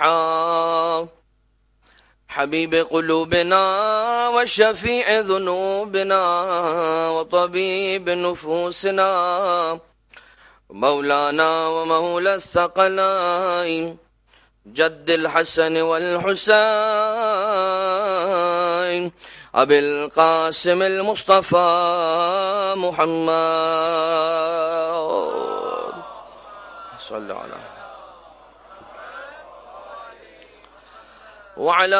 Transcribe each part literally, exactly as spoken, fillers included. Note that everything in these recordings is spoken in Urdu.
طلحة حبيب قلوبنا وشفيع ذنوبنا وطبيب نفوسنا مولانا ومولى الثقلين جد الحسن والحسين أبي القاسم المصطفى محمد صلى الله عليه وعلى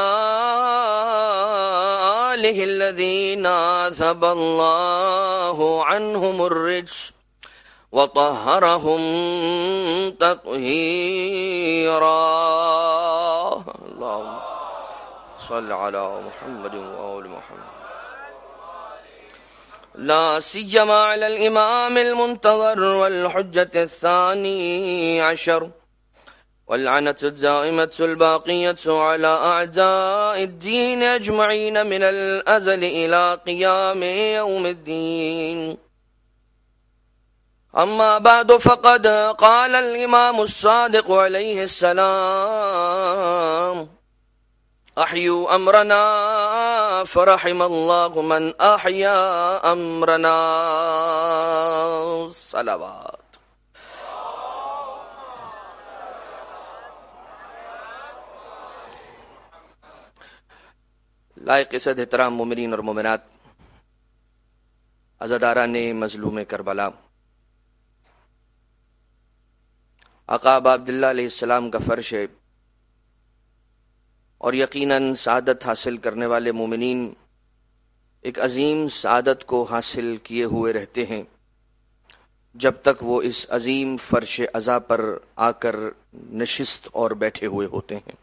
آله الذين أذهب الله عنهم الرجس وطهرهم تطهيرا اللهم صل على محمد وآل محمد لا سيما على الإمام المنتظر والحجة الثاني عشر واللعنة الدائمة الباقية على أعداء الدين أجمعين من الأزل إلى قيام يوم الدين. أما بعد فقد قال الإمام الصادق عليه السلام أحيوا أمرنا فرحم الله من أحيا أمرنا. صلوات. لائق عزت احترام مومنین اور مومنات، عزاداران مظلوم کربلا، آقا ابا عبداللہ علیہ السلام کا فرش ہے اور یقیناً سعادت حاصل کرنے والے مومنین ایک عظیم سعادت کو حاصل کیے ہوئے رہتے ہیں جب تک وہ اس عظیم فرش عزا پر آ کر نشست اور بیٹھے ہوئے ہوتے ہیں،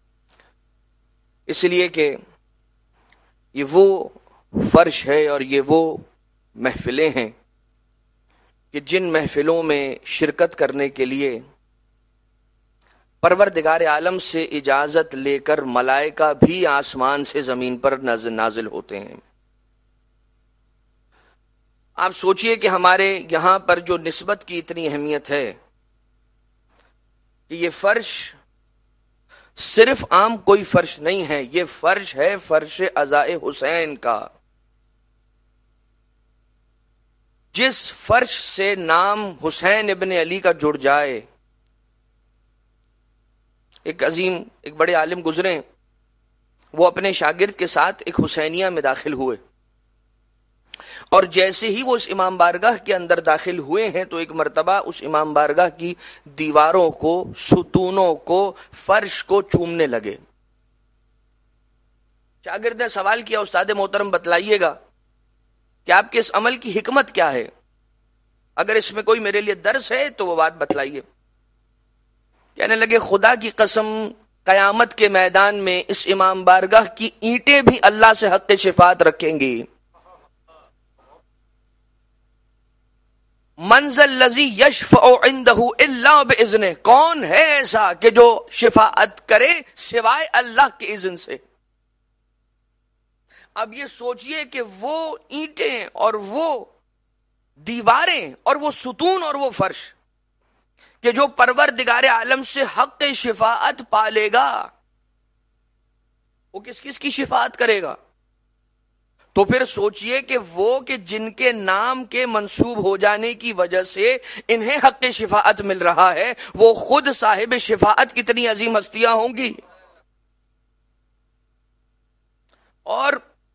اس لیے کہ یہ وہ فرش ہے اور یہ وہ محفلیں ہیں کہ جن محفلوں میں شرکت کرنے کے لیے پروردگار عالم سے اجازت لے کر ملائکہ بھی آسمان سے زمین پر نازل ہوتے ہیں۔ آپ سوچئے کہ ہمارے یہاں پر جو نسبت کی اتنی اہمیت ہے کہ یہ فرش صرف عام کوئی فرش نہیں ہے، یہ فرش ہے فرش عزائے حسین کا، جس فرش سے نام حسین ابن علی کا جڑ جائے۔ ایک عظیم ایک بڑے عالم گزرے، وہ اپنے شاگرد کے ساتھ ایک حسینیہ میں داخل ہوئے، اور جیسے ہی وہ اس امام بارگاہ کے اندر داخل ہوئے ہیں تو ایک مرتبہ اس امام بارگاہ کی دیواروں کو، ستونوں کو، فرش کو چومنے لگے۔ شاگرد نے سوال کیا، استاد محترم بتلائیے گا کہ آپ کے اس عمل کی حکمت کیا ہے، اگر اس میں کوئی میرے لیے درس ہے تو وہ بات بتلائیے۔ کہنے لگے خدا کی قسم قیامت کے میدان میں اس امام بارگاہ کی اینٹیں بھی اللہ سے حق شفاعت رکھیں گی۔ منزل الذی یشفع عندہ الا باذنہ، کون ہے ایسا کہ جو شفاعت کرے سوائے اللہ کے اذن سے۔ اب یہ سوچئے کہ وہ اینٹیں اور وہ دیواریں اور وہ ستون اور وہ فرش کہ جو پروردگار عالم سے حق شفاعت پالے گا، وہ کس کس کی شفاعت کرے گا؟ تو پھر سوچئے کہ وہ کہ جن کے نام کے منسوب ہو جانے کی وجہ سے انہیں حق شفاعت مل رہا ہے، وہ خود صاحب شفاعت کتنی عظیم ہستیاں ہوں گی۔ اور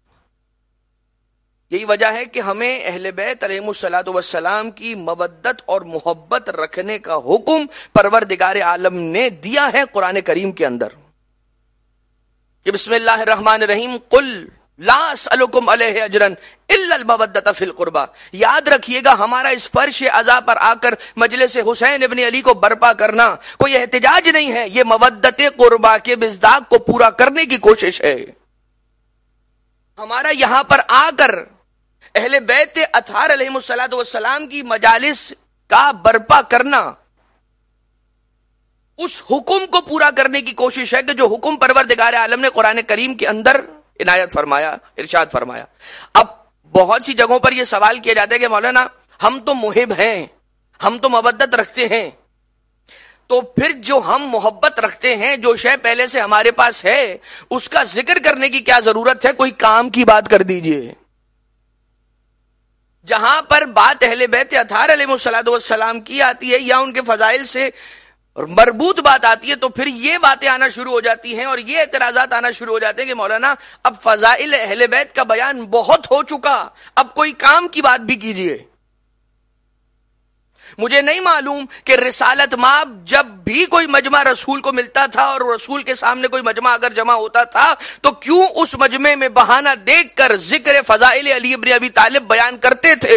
یہی وجہ ہے کہ ہمیں اہل بیت علیہم الصلوۃ والسلام کی مودت اور محبت رکھنے کا حکم پروردگار عالم نے دیا ہے قرآن کریم کے اندر کہ بسم اللہ الرحمن الرحیم قل لا اسألکم علیہ اجرا الا المودۃ فی القربى۔ یاد رکھیے گا ہمارا اس فرش عزا پر آ کر مجلس حسین ابن علی کو برپا کرنا کوئی احتجاج نہیں ہے، یہ مودت قربا کے مصداق کو پورا کرنے کی کوشش ہے۔ ہمارا یہاں پر آ کر اہل بیت اطہار علیہم الصلوۃ والسلام کی مجالس کا برپا کرنا اس حکم کو پورا کرنے کی کوشش ہے کہ جو حکم پروردگار عالم نے قرآن کریم کے اندر عنایت فرمایا، ارشاد فرمایا۔ اب بہت سی جگہوں پر یہ سوال کیا جاتا ہے کہ مولانا ہم تو محب ہیں، ہم تو مودت رکھتے ہیں، تو پھر جو ہم محبت رکھتے ہیں، جو شے پہلے سے ہمارے پاس ہے، اس کا ذکر کرنے کی کیا ضرورت ہے؟ کوئی کام کی بات کر دیجئے۔ جہاں پر بات اہل بیت اطہار علیہ الصلوۃ والسلام کی آتی ہے یا ان کے فضائل سے مربوط بات آتی ہے، تو پھر یہ باتیں آنا شروع ہو جاتی ہیں اور یہ اعتراضات آنا شروع ہو جاتے ہیں کہ مولانا اب فضائل اہل بیت کا بیان بہت ہو چکا، اب کوئی کام کی بات بھی کیجئے۔ مجھے نہیں معلوم کہ رسالت مآب جب بھی کوئی مجمع رسول کو ملتا تھا اور رسول کے سامنے کوئی مجمع اگر جمع ہوتا تھا تو کیوں اس مجمع میں بہانہ دیکھ کر ذکر فضائل علی بن ابی طالب بیان کرتے تھے۔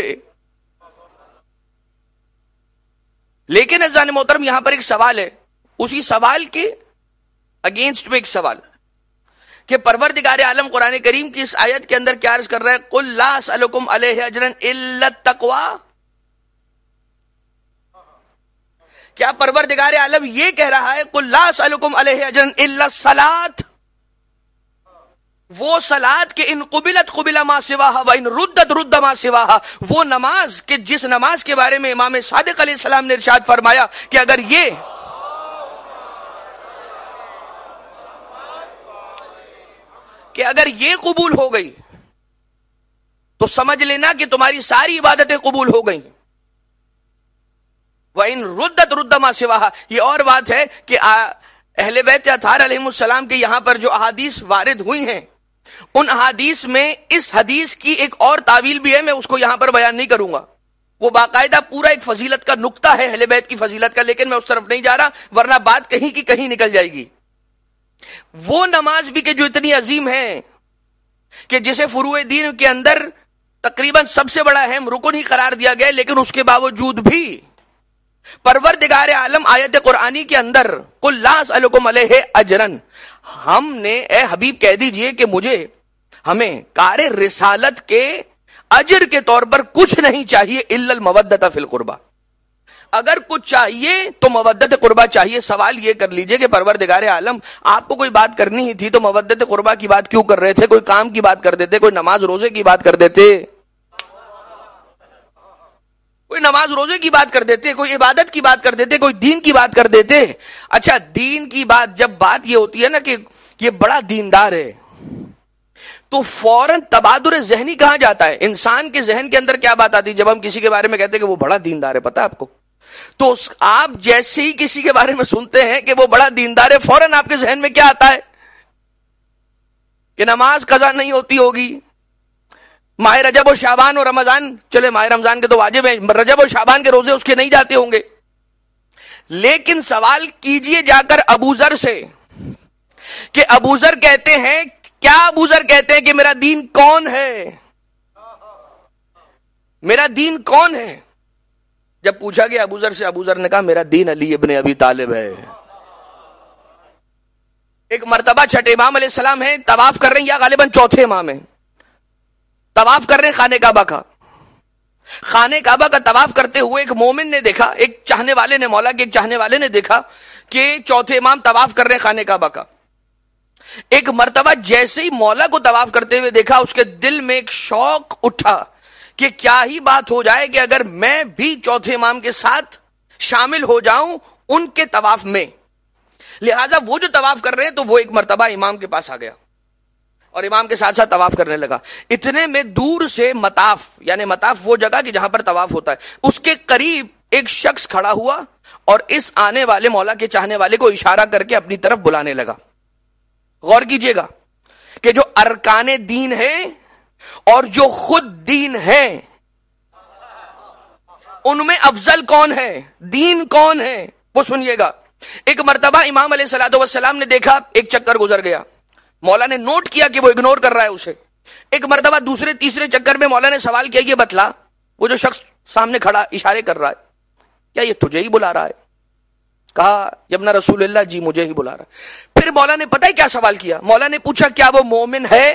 لیکن عزیزان محترم، یہاں پر ایک سوال ہے، اسی سوال کے اگینسٹ میں ایک سوال کہ پروردگار عالم قرآن کریم کی اس آیت کے اندر کیا عرض کر رہا ہے؟ قُلْ لَا أَسْأَلُكُمْ عَلَيْهِ أَجْرًا إِلَّا التَّقْوَىٰ۔ کیا پروردگار عالم یہ کہہ رہا ہے قُلْ لَا أَسْأَلُكُمْ عَلَيْهِ أَجْرًا إِلَّا الصَّلَاةَ، وہ صلاۃ کہ ان قبلت قبل ما سواہا وان ردت رد ما سواہا، وہ نماز کہ جس نماز کے بارے میں امام صادق علیہ السلام نے ارشاد فرمایا کہ اگر یہ کہ اگر یہ قبول ہو گئی تو سمجھ لینا کہ تمہاری ساری عبادتیں قبول ہو گئیں۔ وَإِن رُدَّتْ رُدَّ مَا سِوَاهَا، یہ اور بات ہے کہ اہل بیت اطہار علیہ السلام کے یہاں پر جو احادیث وارد ہوئی ہیں، ان احادیث میں اس حدیث کی ایک اور تعویل بھی ہے، میں اس کو یہاں پر بیان نہیں کروں گا، وہ باقاعدہ پورا ایک فضیلت کا نقطہ ہے اہل بیت کی فضیلت کا، لیکن میں اس طرف نہیں جا رہا ورنہ بات کہیں کی کہیں نکل جائے گی۔ وہ نماز بھی کہ جو اتنی عظیم ہے کہ جسے فروع دین کے اندر تقریباً سب سے بڑا اہم رکن ہی قرار دیا گیا، لیکن اس کے باوجود بھی پروردگار عالم آیت قرآنی کے اندر قُلْ لَا أَسْأَلُكُمْ عَلَيْهِ أَجْرًا، ہم نے اے حبیب کہہ دیجئے کہ مجھے ہمیں کار رسالت کے اجر کے طور پر کچھ نہیں چاہیے الا المودۃ فی القربہ، اگر کچھ چاہیے تو مودت قربہ چاہیے۔ سوال یہ کر لیجئے کہ پروردگار عالم آپ کو کوئی بات کرنی ہی تھی تو مودت قربہ کی بات کیوں کر رہے تھے؟ کوئی کام کی بات کر دیتے، کوئی نماز روزے کی بات کر دیتے، کوئی نماز روزے کی بات کر دیتے، کوئی عبادت کی بات کر دیتے، کوئی دین کی بات کر دیتے۔ اچھا دین کی بات جب بات یہ ہوتی ہے نا کہ یہ بڑا دیندار ہے تو فوراً تبادر ذہنی کہاں جاتا ہے؟ انسان کے ذہن کے اندر کیا بات آتی ہے جب ہم کسی کے بارے میں کہتے ہیں کہ وہ بڑا دیندار ہے؟ پتہ ہے آپ کو؟ تو آپ جیسے ہی کسی کے بارے میں سنتے ہیں کہ وہ بڑا دیندار ہے، فوراً آپ کے ذہن میں کیا آتا ہے؟ کہ نماز قضا نہیں ہوتی ہوگی، ماہ رجب و شعبان و رمضان، چلے ماہ رمضان کے تو واجب ہیں، رجب و شعبان کے روزے اس کے نہیں جاتے ہوں گے۔ لیکن سوال کیجئے جا کر ابو ذر سے کہ ابو ذر کہتے ہیں، کیا ابو ذر کہتے ہیں کہ میرا دین کون ہے؟ میرا دین کون ہے؟ جب پوچھا گیا ابو ذر سے، ابو ذر نے کہا میرا دین علی ابن ابی طالب ہے۔ ایک مرتبہ چھٹے امام علیہ السلام ہیں، طواف کر رہے ہیں یا غالباً چوتھے امام ہیں، طواف کر رہے ہیں خانہ کعبہ کا۔ خانہ کعبہ کا طواف کرتے ہوئے ایک مومن نے دیکھا، ایک چاہنے والے نے، مولا کے ایک چاہنے والے نے دیکھا کہ چوتھے امام طواف کر رہے ہیں خانہ کعبہ کا۔ ایک مرتبہ جیسے ہی مولا کو طواف کرتے ہوئے دیکھا، اس کے دل میں ایک شوق اٹھا کہ کیا ہی بات ہو جائے کہ اگر میں بھی چوتھے امام کے ساتھ شامل ہو جاؤں ان کے طواف میں۔ لہٰذا وہ جو طواف کر رہے ہیں تو وہ ایک مرتبہ امام کے پاس آ گیا اور امام کے ساتھ ساتھ طواف کرنے لگا۔ اتنے میں دور سے مطاف، یعنی مطاف وہ جگہ کہ جہاں پر طواف ہوتا ہے، اس کے قریب ایک شخص کھڑا ہوا اور اس آنے والے مولا کے چاہنے والے کو اشارہ کر کے اپنی طرف بلانے لگا۔ غور کیجئے گا کہ جو ارکان دین ہیں اور جو خود دین ہے ان میں افضل کون ہے، دین کون ہے، وہ سنیے گا۔ ایک مرتبہ امام علیہ الصلوۃ والسلام نے دیکھا ایک چکر گزر گیا، مولا نے نوٹ کیا کہ وہ اگنور کر رہا ہے اسے۔ ایک مرتبہ دوسرے تیسرے چکر میں مولا نے سوال کیا، یہ بتلا وہ جو شخص سامنے کھڑا اشارے کر رہا ہے کیا یہ تجھے ہی بلا رہا ہے؟ کہا یبنا رسول اللہ، جی مجھے ہی بلا رہا ہے۔ پھر مولا نے پتہ ہے کیا سوال کیا؟ مولا نے پوچھا کیا وہ مومن ہے؟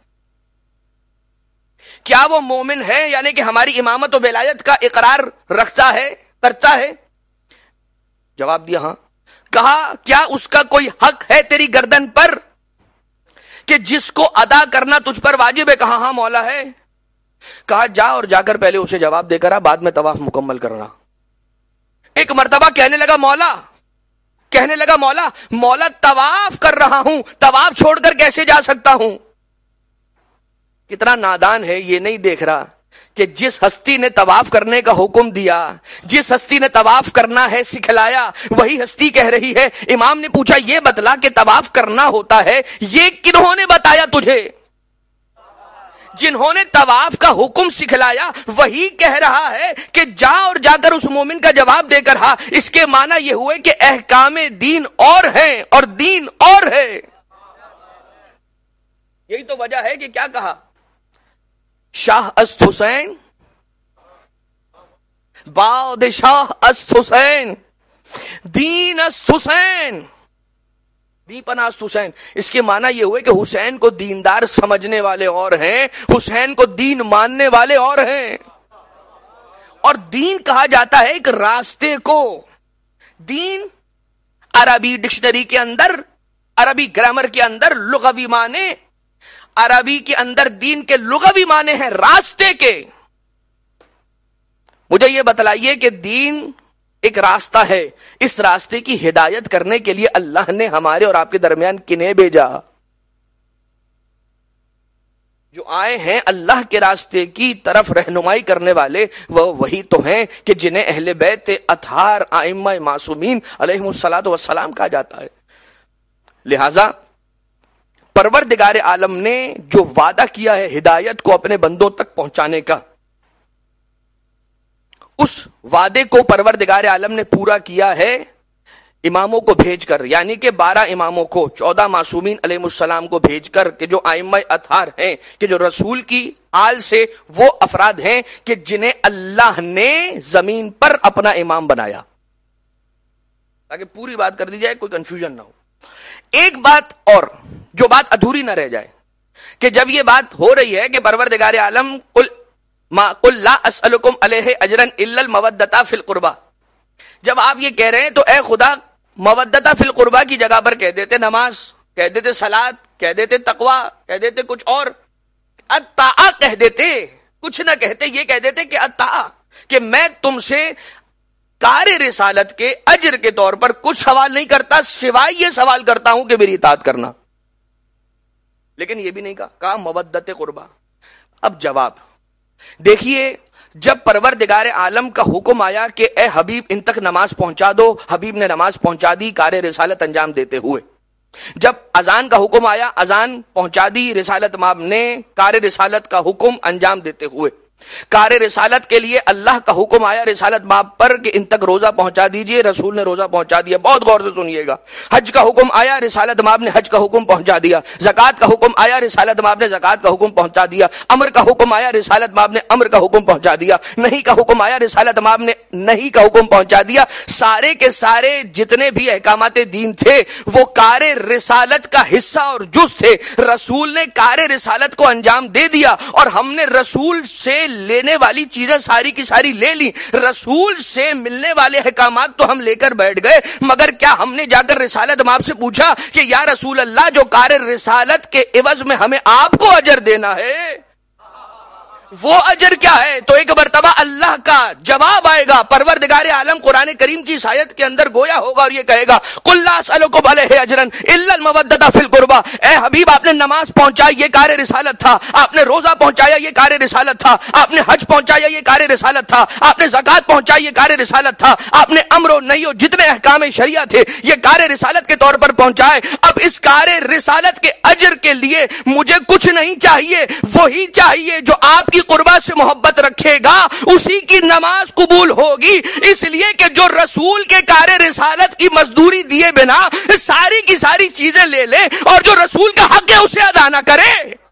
کیا وہ مومن ہے، یعنی کہ ہماری امامت و ولایت کا اقرار رکھتا ہے، کرتا ہے؟ جواب دیا ہاں۔ کہا کیا اس کا کوئی حق ہے تیری گردن پر کہ جس کو ادا کرنا تجھ پر واجب ہے؟ کہا ہاں مولا ہے۔ کہا جا اور جا کر پہلے اسے جواب دے کر آ، بعد میں طواف مکمل کرنا۔ ایک مرتبہ کہنے لگا مولا کہنے لگا مولا مولا طواف کر رہا ہوں، طواف چھوڑ کر کیسے جا سکتا ہوں؟ کتنا نادان ہے، یہ نہیں دیکھ رہا کہ جس ہستی نے طواف کرنے کا حکم دیا، جس ہستی نے طواف کرنا ہے سکھلایا، وہی ہستی کہہ رہی ہے. امام نے پوچھا یہ بتلا کہ طواف کرنا ہوتا ہے، یہ کنہوں نے بتایا تجھے؟ جنہوں نے طواف کا حکم سکھلایا وہی کہہ رہا ہے کہ جا اور جا کر اس مومن کا جواب دے کر ہاں. اس کے معنی یہ ہوئے کہ احکام دین اور ہیں اور دین اور ہے. یہی تو وجہ ہے کہ کیا کہا شاہ است حسین، بادشاہ است حسین، دین است حسین، دیپن است حسین. اس کے معنی یہ ہوئے کہ حسین کو دیندار سمجھنے والے اور ہیں، حسین کو دین ماننے والے اور ہیں. اور دین کہا جاتا ہے ایک راستے کو. دین عربی ڈکشنری کے اندر، عربی گرامر کے اندر لغوی معنی، عربی کے اندر دین کے لغوی معنی ہیں راستے کے. مجھے یہ بتلائیے کہ دین ایک راستہ ہے، اس راستے کی ہدایت کرنے کے لیے اللہ نے ہمارے اور آپ کے درمیان کنہیں بھیجا؟ جو آئے ہیں اللہ کے راستے کی طرف رہنمائی کرنے والے، وہ وہی تو ہیں کہ جنہیں اہل بیت اطہار ائمہ معصومین علیہم الصلوۃ والسلام کہا جاتا ہے. لہذا پروردگار عالم نے جو وعدہ کیا ہے ہدایت کو اپنے بندوں تک پہنچانے کا، اس وعدے کو پروردگار عالم نے پورا کیا ہے اماموں کو بھیج کر، یعنی کہ بارہ اماموں کو، چودہ معصومین علیہ السلام کو بھیج کر، کہ جو ائمہ اطہار ہیں، کہ جو رسول کی آل سے وہ افراد ہیں کہ جنہیں اللہ نے زمین پر اپنا امام بنایا. تاکہ پوری بات کر دی جائے، کوئی کنفیوژن نہ ہو. ایک بات اور جو بات ادھوری نہ رہ جائے، کہ جب یہ بات ہو رہی ہے کہ پروردگار عالم قل ما قل لا اسألکم علیہ اجرا الا المودۃ فی القربى، جب آپ یہ کہہ رہے ہیں تو اے خدا مودۃ فی القربى کی جگہ پر کہہ دیتے نماز، کہہ دیتے صلاۃ، کہہ دیتے تقوی، کہہ دیتے کچھ اور، اطاع کہہ دیتے، کچھ نہ کہتے، یہ کہہ دیتے کہ اطاع، کہ میں تم سے کار رسالت کے اجر کے طور پر کچھ سوال نہیں کرتا، سوائے یہ سوال کرتا ہوں کہ میری اطاعت کرنا. لیکن یہ بھی نہیں کہا، کہا مودۃ قربا. اب جواب دیکھیے، جب پروردگار عالم کا حکم آیا کہ اے حبیب ان تک نماز پہنچا دو، حبیب نے نماز پہنچا دی کار رسالت انجام دیتے ہوئے. جب اذان کا حکم آیا، اذان پہنچا دی رسالت ماب نے کار رسالت کا حکم انجام دیتے ہوئے. کار رسالت کے لیے اللہ کا حکم آیا رسالت ماب پر کہ ان تک روزہ پہنچا دیجئے، رسول نے روزہ پہنچا دیا. بہت غور سے سنیے گا. حج کا حکم آیا، رسالت ماب نے حج کا حکم پہنچا دیا. زکوٰۃ کا حکم آیا، رسالت ماب نے زکوٰۃ کا حکم پہنچا دیا. امر کا حکم آیا، رسالت ماب نے امر کا حکم پہنچا دیا. نہیں کا حکم آیا، رسالت ماب نے نہیں کا حکم پہنچا دیا. سارے کے سارے جتنے بھی احکامات دین تھے وہ کار رسالت کا حصہ اور جز تھے. رسول نے کار رسالت کو انجام دے دیا اور ہم نے رسول سے لینے والی چیزیں ساری کی ساری لے لی. رسول سے ملنے والے احکامات تو ہم لے کر بیٹھ گئے، مگر کیا ہم نے جا کر رسالت ماب سے پوچھا کہ یا رسول اللہ جو کار رسالت کے عوض میں ہمیں آپ کو اجر دینا ہے وہ اجر کیا ہے؟ تو ایک مرتبہ اللہ کا جواب آئے گا. پروردگار عالم قرآن کریم کی اس آیت کے اندر گویا ہوگا اور یہ کہے گا قل لا اسألکم علیہ اجرا الا المودۃ فی القربى. اے حبیب آپ نے نماز پہنچائی، یہ کار رسالت تھا. آپ نے روزہ پہنچایا، یہ کار رسالت تھا. آپ نے حج پہنچایا، یہ کار رسالت تھا. آپ نے زکوٰۃ پہنچائی، یہ کار رسالت تھا. آپ نے امر و نہی و جتنے احکام شریعہ تھے یہ کار رسالت کے طور پر پہنچائے. اب اس کار رسالت کے اجر کے لیے مجھے کچھ نہیں چاہیے، وہی چاہیے جو آپ کی قربا سے محبت رکھے گا اسی کی نماز قبول ہوگی. اس لیے کہ جو رسول کے کار رسالت کی مزدوری دیے بنا ساری کی ساری چیزیں لے لے اور جو رسول کا حق ہے اسے ادا نہ کرے.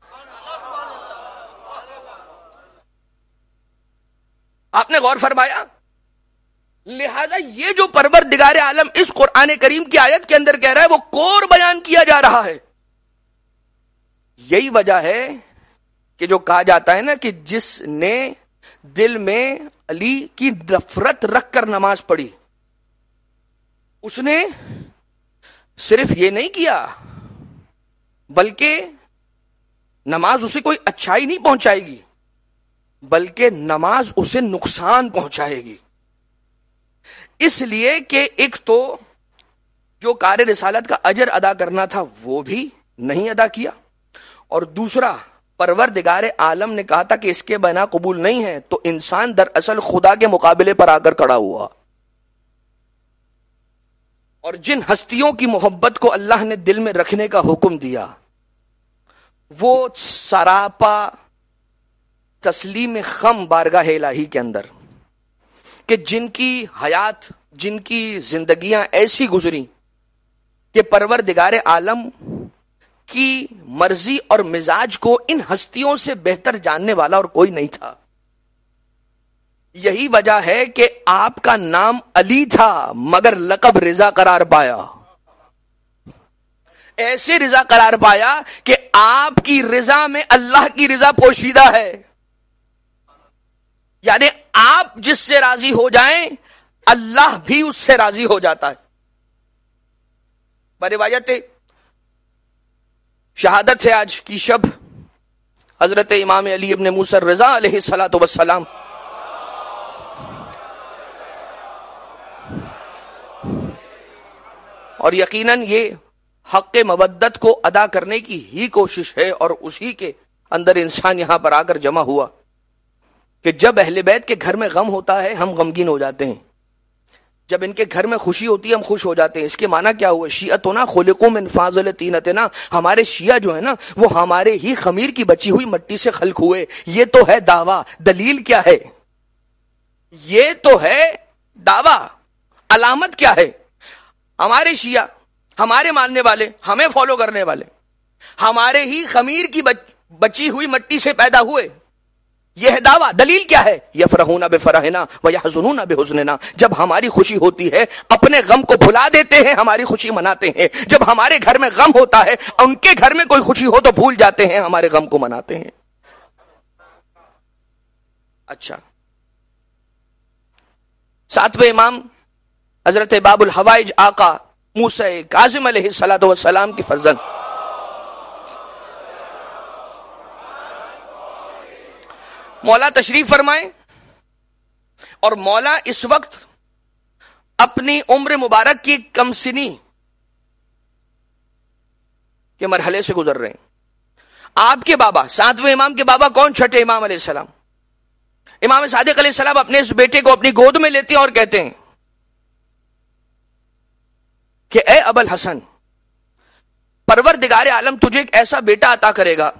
آپ نے غور فرمایا؟ لہذا یہ جو پروردگار عالم اس قرآن کریم کی آیت کے اندر کہہ رہا ہے وہ کور بیان کیا جا رہا ہے. یہی وجہ ہے کہ جو کہا جاتا ہے نا کہ جس نے دل میں علی کی نفرت رکھ کر نماز پڑھی اس نے صرف یہ نہیں کیا بلکہ نماز اسے کوئی اچھائی نہیں پہنچائے گی بلکہ نماز اسے نقصان پہنچائے گی. اس لیے کہ ایک تو جو کار رسالت کا اجر ادا کرنا تھا وہ بھی نہیں ادا کیا، اور دوسرا پروردگار عالم نے کہا تھا کہ اس کے بنا قبول نہیں ہے، تو انسان دراصل خدا کے مقابلے پر آ کر کھڑا ہوا، اور جن ہستیوں کی محبت کو اللہ نے دل میں رکھنے کا حکم دیا وہ سراپا تسلیم خم بارگاہ الہی کے اندر، کہ جن کی حیات، جن کی زندگیاں ایسی گزری کہ پروردگار عالم کی مرضی اور مزاج کو ان ہستیوں سے بہتر جاننے والا اور کوئی نہیں تھا۔ یہی وجہ ہے کہ آپ کا نام علی تھا مگر لقب رضا قرار پایا، ایسے رضا قرار پایا کہ آپ کی رضا میں اللہ کی رضا پوشیدہ ہے، یعنی آپ جس سے راضی ہو جائیں اللہ بھی اس سے راضی ہو جاتا ہے۔ روایت شہادت ہے آج کی شب حضرت امام علی ابن موسیٰ الرضا علیہ الصلوۃ والسلام، اور یقیناً یہ حق مودت کو ادا کرنے کی ہی کوشش ہے، اور اسی کے اندر انسان یہاں پر آ کر جمع ہوا کہ جب اہل بیت کے گھر میں غم ہوتا ہے ہم غمگین ہو جاتے ہیں، جب ان کے گھر میں خوشی ہوتی ہے ہم خوش ہو جاتے ہیں۔ اس کے معنی کیا ہوا؟ شیعتنا خلقوا من فاضل طینتنا، ہمارے شیعہ جو ہے نا وہ ہمارے ہی خمیر کی بچی ہوئی مٹی سے خلق ہوئے، یہ تو ہے دعویٰ۔ دلیل کیا ہے؟ یہ تو ہے دعویٰ، علامت کیا ہے؟ ہمارے شیعہ، ہمارے ماننے والے، ہمیں فالو کرنے والے ہمارے ہی خمیر کی بچی ہوئی مٹی سے پیدا ہوئے، یہ ہے دعویٰ۔ دلیل کیا ہے؟ یفرحون بفرحنا ویحزنون بحزننا، جب ہماری خوشی ہوتی ہے اپنے غم کو بھلا دیتے ہیں، ہماری خوشی مناتے ہیں، جب ہمارے گھر میں غم ہوتا ہے ان کے گھر میں کوئی خوشی ہو تو بھول جاتے ہیں، ہمارے غم کو مناتے ہیں۔ اچھا، ساتویں امام حضرت باب الحوائج آقا موسیٰ کاظم علیہ الصلوۃ والسلام کی فرزند مولا تشریف فرمائیں، اور مولا اس وقت اپنی عمر مبارک کی کم سنی کے مرحلے سے گزر رہے ہیں۔ آپ کے بابا، ساتویں امام کے بابا کون؟ چھٹے امام علیہ السلام۔ امام صادق علیہ السلام اپنے اس بیٹے کو اپنی گود میں لیتے ہیں اور کہتے ہیں کہ اے ابو الحسن، پروردگار عالم تجھے ایک ایسا بیٹا عطا کرے گا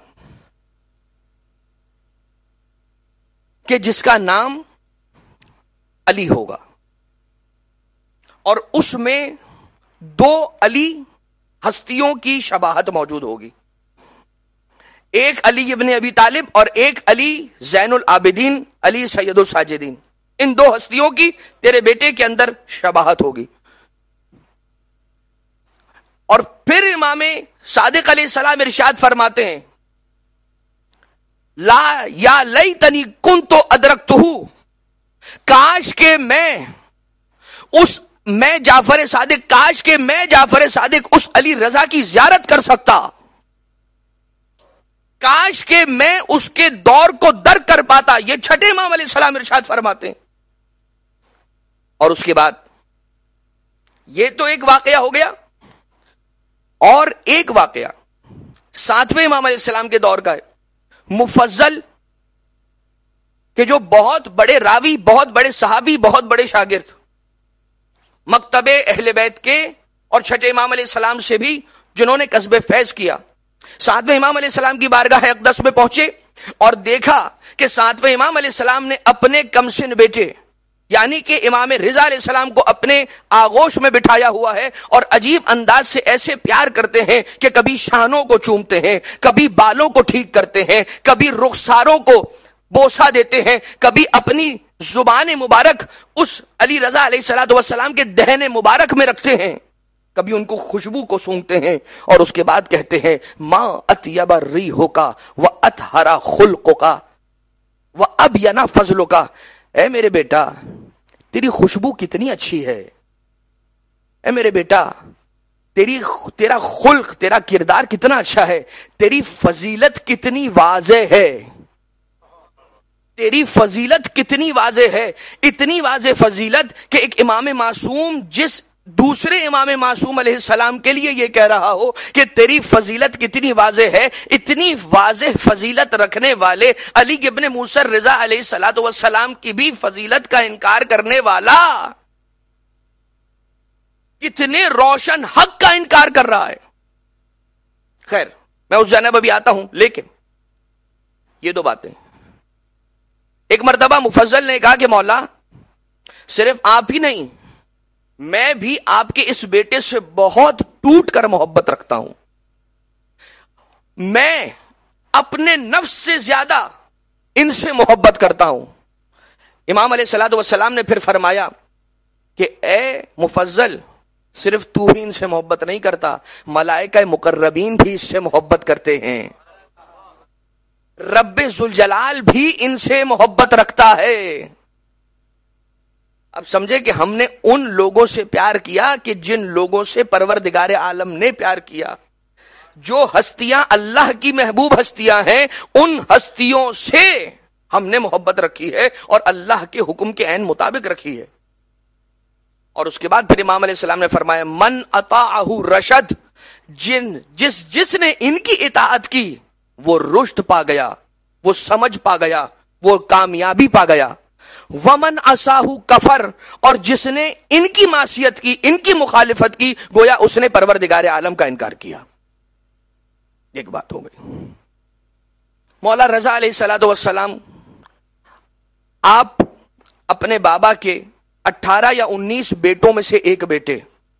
کہ جس کا نام علی ہوگا، اور اس میں دو علی ہستیوں کی شباہت موجود ہوگی، ایک علی ابن ابی طالب اور ایک علی زین العابدین، علی سید الساجدین۔ ان دو ہستیوں کی تیرے بیٹے کے اندر شباہت ہوگی۔ اور پھر امام صادق علیہ السلام ارشاد فرماتے ہیں لا یا لیتنی کنت ادرکتہ، کاش کہ میں اس میں جعفر صادق کاش کہ میں جعفر صادق اس علی رضا کی زیارت کر سکتا، کاش کہ میں اس کے دور کو درک کر پاتا۔ یہ چھٹے امام علیہ السلام ارشاد فرماتے ہیں۔ اور اس کے بعد یہ تو ایک واقعہ ہو گیا، اور ایک واقعہ ساتویں امام علیہ السلام کے دور کا ہے، مفضل کہ جو بہت بڑے راوی، بہت بڑے صحابی، بہت بڑے شاگرد، مکتب اہل بیت کے اور چھٹے امام علیہ السلام سے بھی جنہوں نے کسب فیض کیا، ساتویں امام علیہ السلام کی بارگاہ اقدس میں پہنچے اور دیکھا کہ ساتویں امام علیہ السلام نے اپنے کمسن بیٹے یعنی کہ امام رضا علیہ السلام کو اپنے آغوش میں بٹھایا ہوا ہے، اور عجیب انداز سے ایسے پیار کرتے ہیں کہ کبھی شانوں کو چومتے ہیں، کبھی بالوں کو ٹھیک کرتے ہیں، کبھی رخساروں کو بوسہ دیتے ہیں، کبھی اپنی زبان مبارک اس علی رضا علیہ الصلوۃ والسلام کے دہن مبارک میں رکھتے ہیں، کبھی ان کو خوشبو کو سونگتے ہیں، اور اس کے بعد کہتے ہیں ما اطیب ریحک و اطہر خلقک و ابین فضلک، اے میرے بیٹا تیری خوشبو کتنی اچھی ہے، اے میرے بیٹا تیری تیرا خلق، تیرا کردار کتنا اچھا ہے، تیری فضیلت کتنی واضح ہے، تیری فضیلت کتنی واضح ہے، اتنی واضح فضیلت کہ ایک امام معصوم جس دوسرے امام معصوم علیہ السلام کے لیے یہ کہہ رہا ہو کہ تیری فضیلت کتنی واضح ہے، اتنی واضح فضیلت رکھنے والے علی ابن موسیٰ رضا علیہ الصلوۃ والسلام کی بھی فضیلت کا انکار کرنے والا کتنے روشن حق کا انکار کر رہا ہے. خیر میں اس جانب ابھی آتا ہوں، لیکن یہ دو باتیں. ایک مرتبہ مفضل نے کہا کہ مولا صرف آپ ہی نہیں، میں بھی آپ کے اس بیٹے سے بہت ٹوٹ کر محبت رکھتا ہوں، میں اپنے نفس سے زیادہ ان سے محبت کرتا ہوں. امام علیہ الصلوۃ والسلام نے پھر فرمایا کہ اے مفضل، صرف تو ہی ان سے محبت نہیں کرتا، ملائکہ مقربین بھی اس سے محبت کرتے ہیں، رب ذوالجلال بھی ان سے محبت رکھتا ہے. اب سمجھے کہ ہم نے ان لوگوں سے پیار کیا کہ جن لوگوں سے پروردگار عالم نے پیار کیا. جو ہستیاں اللہ کی محبوب ہستیاں ہیں، ان ہستیوں سے ہم نے محبت رکھی ہے اور اللہ کے حکم کے عین مطابق رکھی ہے. اور اس کے بعد پھر امام علیہ السلام نے فرمایا من اطاعہ رشد، جن جس جس نے ان کی اطاعت کی وہ رشد پا گیا، وہ سمجھ پا گیا، وہ کامیابی پا گیا. ومن عصاہ کفر، اور جس نے ان کی معصیت کی، ان کی مخالفت کی، گویا اس نے پروردگار عالم کا انکار کیا. ایک بات ہو گئی. مولا رضا علیہ الصلوۃ والسلام آپ اپنے بابا کے اٹھارہ یا انیس بیٹوں میں سے ایک بیٹے،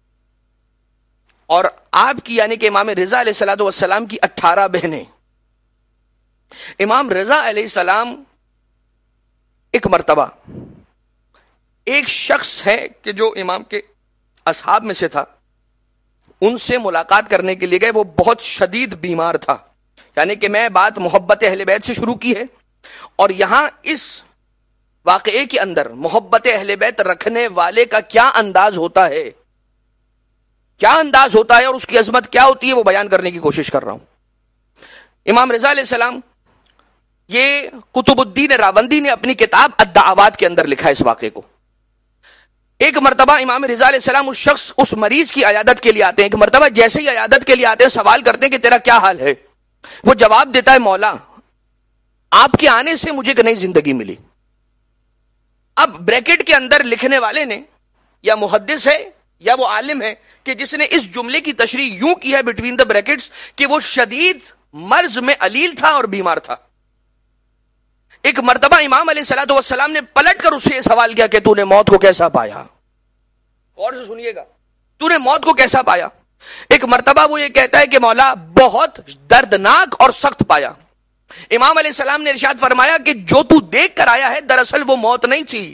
اور آپ کی یعنی کہ امام رضا علیہ الصلوۃ والسلام کی اٹھارہ بہنیں. امام رضا علیہ السلام ایک مرتبہ ایک شخص ہے کہ جو امام کے اصحاب میں سے تھا، ان سے ملاقات کرنے کے لیے گئے. وہ بہت شدید بیمار تھا. یعنی کہ میں بات محبت اہل بیت سے شروع کی ہے، اور یہاں اس واقعے کے اندر محبت اہل بیت رکھنے والے کا کیا انداز ہوتا ہے، کیا انداز ہوتا ہے اور اس کی عظمت کیا ہوتی ہے، وہ بیان کرنے کی کوشش کر رہا ہوں. امام رضا علیہ السلام، یہ قطب الدین راوندی نے اپنی کتاب الدعوات کے اندر لکھا ہے اس واقعے کو. ایک مرتبہ امام رضا علیہ السلام اس شخص اس مریض کی عیادت کے لیے آتے ہیں. ایک مرتبہ جیسے ہی عیادت کے لیے آتے ہیں سوال کرتے ہیں کہ تیرا کیا حال ہے. وہ جواب دیتا ہے مولا آپ کے آنے سے مجھے ایک نئی زندگی ملی. اب بریکٹ کے اندر لکھنے والے نے یا محدث ہے یا وہ عالم ہے کہ جس نے اس جملے کی تشریح یوں کی ہے بٹوین دا بریکٹس کہ وہ شدید مرض میں علیل تھا اور بیمار تھا. ایک مرتبہ امام علیہ الصلوۃ والسلام نے پلٹ کر اس سے یہ سوال کیا کہ تو نے موت کو کیسا پایا. اور سے سنیے گا، تو نے موت کو کیسا پایا. ایک مرتبہ وہ یہ کہتا ہے کہ مولا بہت دردناک اور سخت پایا. امام علیہ السلام نے ارشاد فرمایا کہ جو تو دیکھ کر آیا ہے دراصل وہ موت نہیں تھی،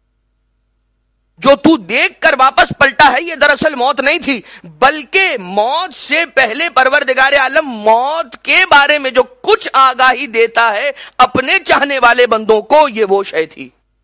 جو تو دیکھ کر واپس پلٹا ہے یہ دراصل موت نہیں تھی، بلکہ موت سے پہلے پروردگار عالم موت کے بارے میں جو کچھ آگاہی دیتا ہے اپنے چاہنے والے بندوں کو، یہ وہ شے تھی.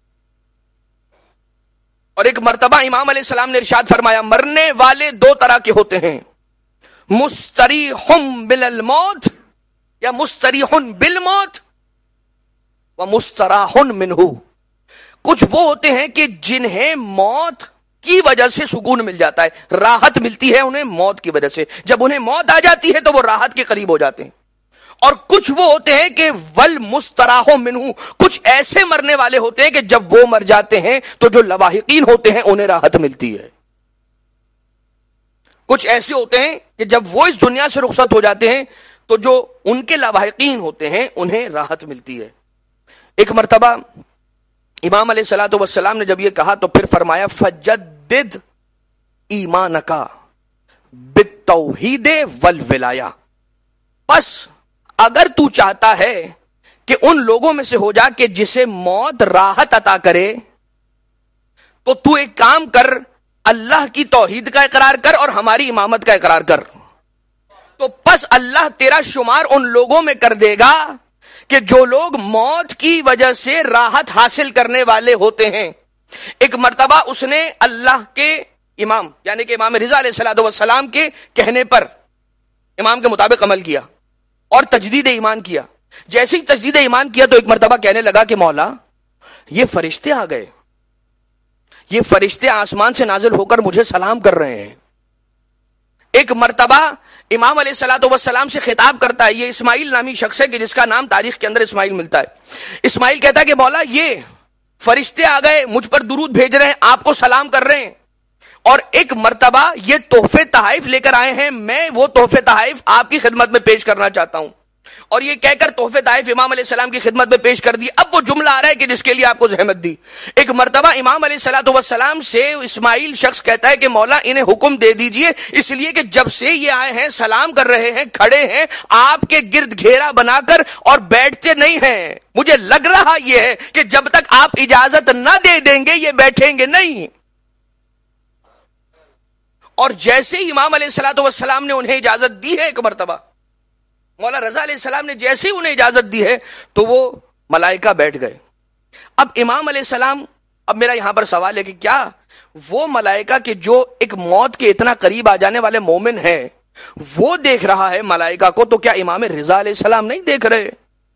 اور ایک مرتبہ امام علیہ السلام نے ارشاد فرمایا مرنے والے دو طرح کے ہوتے ہیں، مستریح من الموت یا مستریح بالموت و مستراح منہ. کچھ وہ ہوتے ہیں کہ جنہیں موت کی وجہ سے سکون مل جاتا ہے، راحت ملتی ہے انہیں موت کی وجہ سے. جب انہیں موت آ جاتی ہے تو وہ راحت کے قریب ہو جاتے ہیں. اور کچھ وہ ہوتے ہیں کہ والمستراح منہ، کچھ ایسے مرنے والے ہوتے ہیں کہ جب وہ مر جاتے ہیں تو جو لواحقین ہوتے ہیں انہیں راحت ملتی ہے. کچھ ایسے ہوتے ہیں کہ جب وہ اس دنیا سے رخصت ہو جاتے ہیں تو جو ان کے لواحقین ہوتے ہیں انہیں راحت ملتی ہے. ایک مرتبہ امام علیہ الصلوۃ والسلام نے جب یہ کہا تو پھر فرمایا فجدد ایمانکا بالتوحید والولایہ. پس اگر تو چاہتا ہے کہ ان لوگوں میں سے ہو جا کہ جسے موت راحت عطا کرے تو تو ایک کام کر، اللہ کی توحید کا اقرار کر اور ہماری امامت کا اقرار کر. تو پس اللہ تیرا شمار ان لوگوں میں کر دے گا کہ جو لوگ موت کی وجہ سے راحت حاصل کرنے والے ہوتے ہیں. ایک مرتبہ اس نے اللہ کے امام یعنی کہ امام رضا علیہ الصلوۃ والسلام کے کہنے پر امام کے مطابق عمل کیا اور تجدید ایمان کیا. جیسے ہی تجدید ایمان کیا تو ایک مرتبہ کہنے لگا کہ مولا یہ فرشتے آ گئے، یہ فرشتے آسمان سے نازل ہو کر مجھے سلام کر رہے ہیں. ایک مرتبہ امام علیہ الصلوۃ والسلام سے خطاب کرتا ہے. یہ اسماعیل نامی شخص ہے کہ جس کا نام تاریخ کے اندر اسماعیل ملتا ہے. اسماعیل کہتا ہے کہ مولا یہ فرشتے آ گئے, مجھ پر درود بھیج رہے ہیں, آپ کو سلام کر رہے ہیں, اور ایک مرتبہ یہ تحفے تحائف لے کر آئے ہیں, میں وہ تحفے تحائف آپ کی خدمت میں پیش کرنا چاہتا ہوں. اور یہ کہہ کر تحفے تحائف امام علیہ السلام کی خدمت میں پیش کر دی. اب وہ جملہ آ رہا ہے کہ جس کے لیے آپ کو زحمت دی. ایک مرتبہ امام علیہ الصلوۃ والسلام سے اسماعیل شخص کہتا ہے کہ مولا انہیں حکم دے دیجئے, اس لیے کہ جب سے یہ آئے ہیں سلام کر رہے ہیں, کھڑے ہیں آپ کے گرد گھیرا بنا کر اور بیٹھتے نہیں ہیں. مجھے لگ رہا یہ ہے کہ جب تک آپ اجازت نہ دے دیں گے یہ بیٹھیں گے نہیں. اور جیسے ہی امام علیہ الصلوۃ والسلام نے انہیں اجازت دی ہے, ایک مرتبہ مولا رضا علیہ السلام نے جیسے ہی انہیں اجازت دی ہے تو وہ ملائکہ بیٹھ گئے. اب امام علیہ السلام, اب میرا یہاں پر سوال ہے کہ کیا وہ ملائکہ کہ جو ایک موت کے اتنا قریب آ جانے والے مومن ہیں وہ دیکھ رہا ہے ملائکہ کو, تو کیا امام رضا علیہ السلام نہیں دیکھ رہے؟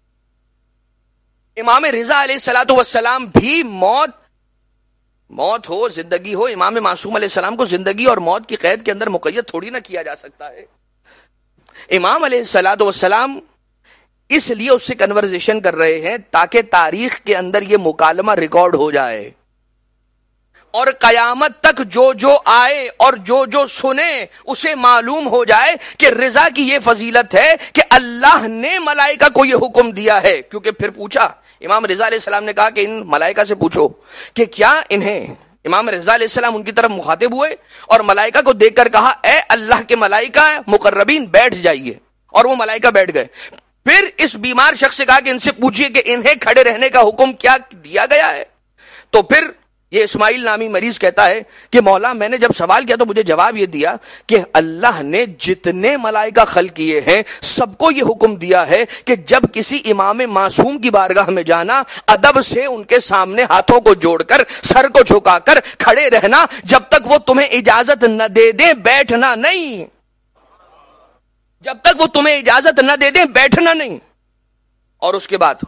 امام رضا علیہ الصلوۃ والسلام بھی موت موت ہو زندگی ہو, امام معصوم علیہ السلام کو زندگی اور موت کی قید کے اندر مقید تھوڑی نہ کیا جا سکتا ہے. امام علیہ الصلوۃ والسلام اس لیے اس سے کنورزیشن کر رہے ہیں تاکہ تاریخ کے اندر یہ مکالمہ ریکارڈ ہو جائے, اور قیامت تک جو جو آئے اور جو جو سنے اسے معلوم ہو جائے کہ رضا کی یہ فضیلت ہے کہ اللہ نے ملائکہ کو یہ حکم دیا ہے. کیونکہ پھر پوچھا امام رضا علیہ السلام نے کہا کہ ان ملائکہ سے پوچھو کہ کیا انہیں, امام رضا علیہ السلام ان کی طرف مخاطب ہوئے اور ملائکہ کو دیکھ کر کہا اے اللہ کے ملائکہ مقربین بیٹھ جائیے, اور وہ ملائکہ بیٹھ گئے. پھر اس بیمار شخص سے کہا کہ ان سے پوچھئے کہ انہیں کھڑے رہنے کا حکم کیا دیا گیا ہے. تو پھر یہ اسماعیل نامی مریض کہتا ہے کہ مولا میں نے جب سوال کیا تو مجھے جواب یہ دیا کہ اللہ نے جتنے ملائکہ خلق کیے ہیں سب کو یہ حکم دیا ہے کہ جب کسی امام معصوم کی بارگاہ میں جانا, ادب سے ان کے سامنے ہاتھوں کو جوڑ کر سر کو جھکا کر کھڑے رہنا, جب تک وہ تمہیں اجازت نہ دے دیں بیٹھنا نہیں. جب تک وہ تمہیں اجازت نہ دے دیں بیٹھنا نہیں. اور اس کے بعد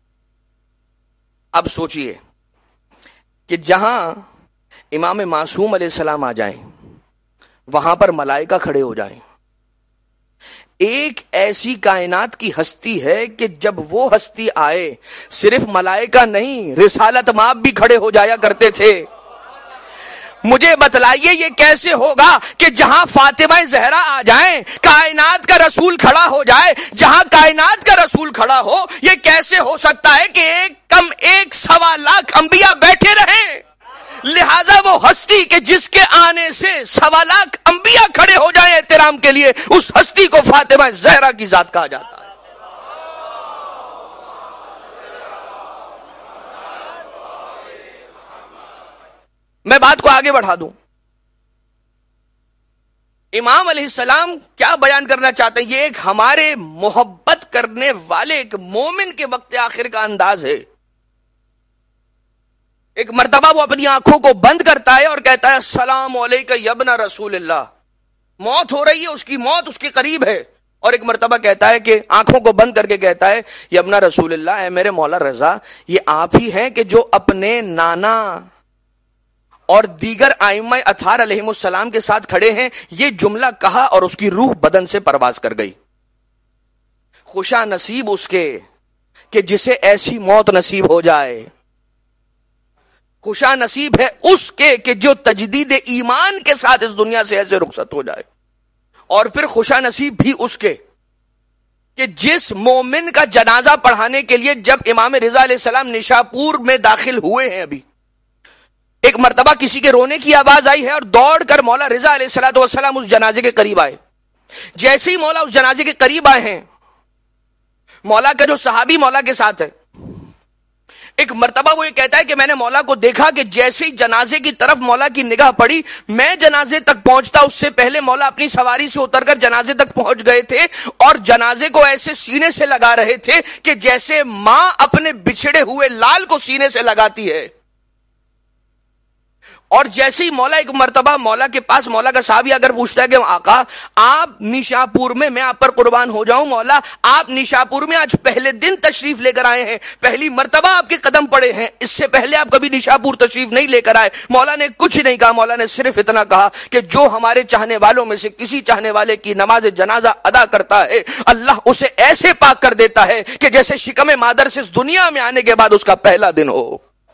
اب سوچئے کہ جہاں امام معصوم علیہ السلام آ جائیں وہاں پر ملائکہ کھڑے ہو جائیں. ایک ایسی کائنات کی ہستی ہے کہ جب وہ ہستی آئے صرف ملائکہ نہیں رسالت مآب بھی کھڑے ہو جایا کرتے تھے. مجھے بتلائیے یہ کیسے ہوگا کہ جہاں فاطمہ زہرا آ جائیں کائنات کا رسول کھڑا ہو جائے, جہاں کائنات کا رسول کھڑا ہو, یہ کیسے ہو سکتا ہے کہ ایک کم ایک سوا لاکھ انبیاء بیٹھے رہیں؟ لہذا وہ ہستی کہ جس کے آنے سے سوا لاکھ انبیاء کھڑے ہو جائیں احترام کے لیے, اس ہستی کو فاطمہ زہرا کی ذات کہا جاتا ہے. میں بات کو آگے بڑھا دوں. امام علیہ السلام کیا بیان کرنا چاہتے ہیں؟ یہ ایک ہمارے محبت کرنے والے ایک مومن کے وقت آخر کا انداز ہے. ایک مرتبہ وہ اپنی آنکھوں کو بند کرتا ہے اور کہتا ہے السلام علیکہ یا ابن رسول اللہ. موت ہو رہی ہے, اس کی موت اس کے قریب ہے, اور ایک مرتبہ کہتا ہے کہ آنکھوں کو بند کر کے کہتا ہے یا ابن رسول اللہ, اے میرے مولا رضا یہ آپ ہی ہیں کہ جو اپنے نانا اور دیگر ائمہ اطہار علیہم السلام کے ساتھ کھڑے ہیں. یہ جملہ کہا اور اس کی روح بدن سے پرواز کر گئی. خوشا نصیب اس کے کہ جسے ایسی موت نصیب ہو جائے. خوشا نصیب ہے اس کے کہ جو تجدید ایمان کے ساتھ اس دنیا سے ایسے رخصت ہو جائے. اور پھر خوشا نصیب بھی اس کے کہ جس مومن کا جنازہ پڑھانے کے لیے جب امام رضا علیہ السلام نشاپور میں داخل ہوئے ہیں, ابھی ایک مرتبہ کسی کے رونے کی آواز آئی ہے اور دوڑ کر مولا رضا علیہ الصلوۃ والسلام اس جنازے کے قریب آئے. جیسے ہی مولا اس جنازے کے قریب آئے ہیں, مولا کا جو صحابی مولا کے ساتھ ہے, ایک مرتبہ وہ یہ کہتا ہے کہ میں نے مولا کو دیکھا کہ جیسے ہی جنازے کی طرف مولا کی نگاہ پڑی, میں جنازے تک پہنچتا اس سے پہلے مولا اپنی سواری سے اتر کر جنازے تک پہنچ گئے تھے اور جنازے کو ایسے سینے سے لگا رہے تھے کہ جیسے ماں اپنے بچھڑے ہوئے لال کو سینے سے لگاتی ہے. اور جیسے ہی مولا ایک مرتبہ مولا کے پاس مولا کا صحابی اگر پوچھتا ہے کہ آقا آپ نیشاپور میں، میں آپ پر قربان ہو جاؤں مولا، آپ نیشاپور میں آج پہلے دن تشریف لے کر آئے ہیں، پہلی مرتبہ آپ کے قدم پڑے ہیں، اس سے پہلے آپ کبھی نیشاپور تشریف نہیں لے کر آئے. مولا نے کچھ نہیں کہا، مولا نے صرف اتنا کہا کہ جو ہمارے چاہنے والوں میں سے کسی چاہنے والے کی نماز جنازہ ادا کرتا ہے اللہ اسے ایسے پاک کر دیتا ہے کہ جیسے شکم مادر سے اس دنیا میں آنے کے بعد اس کا پہلا دن ہو.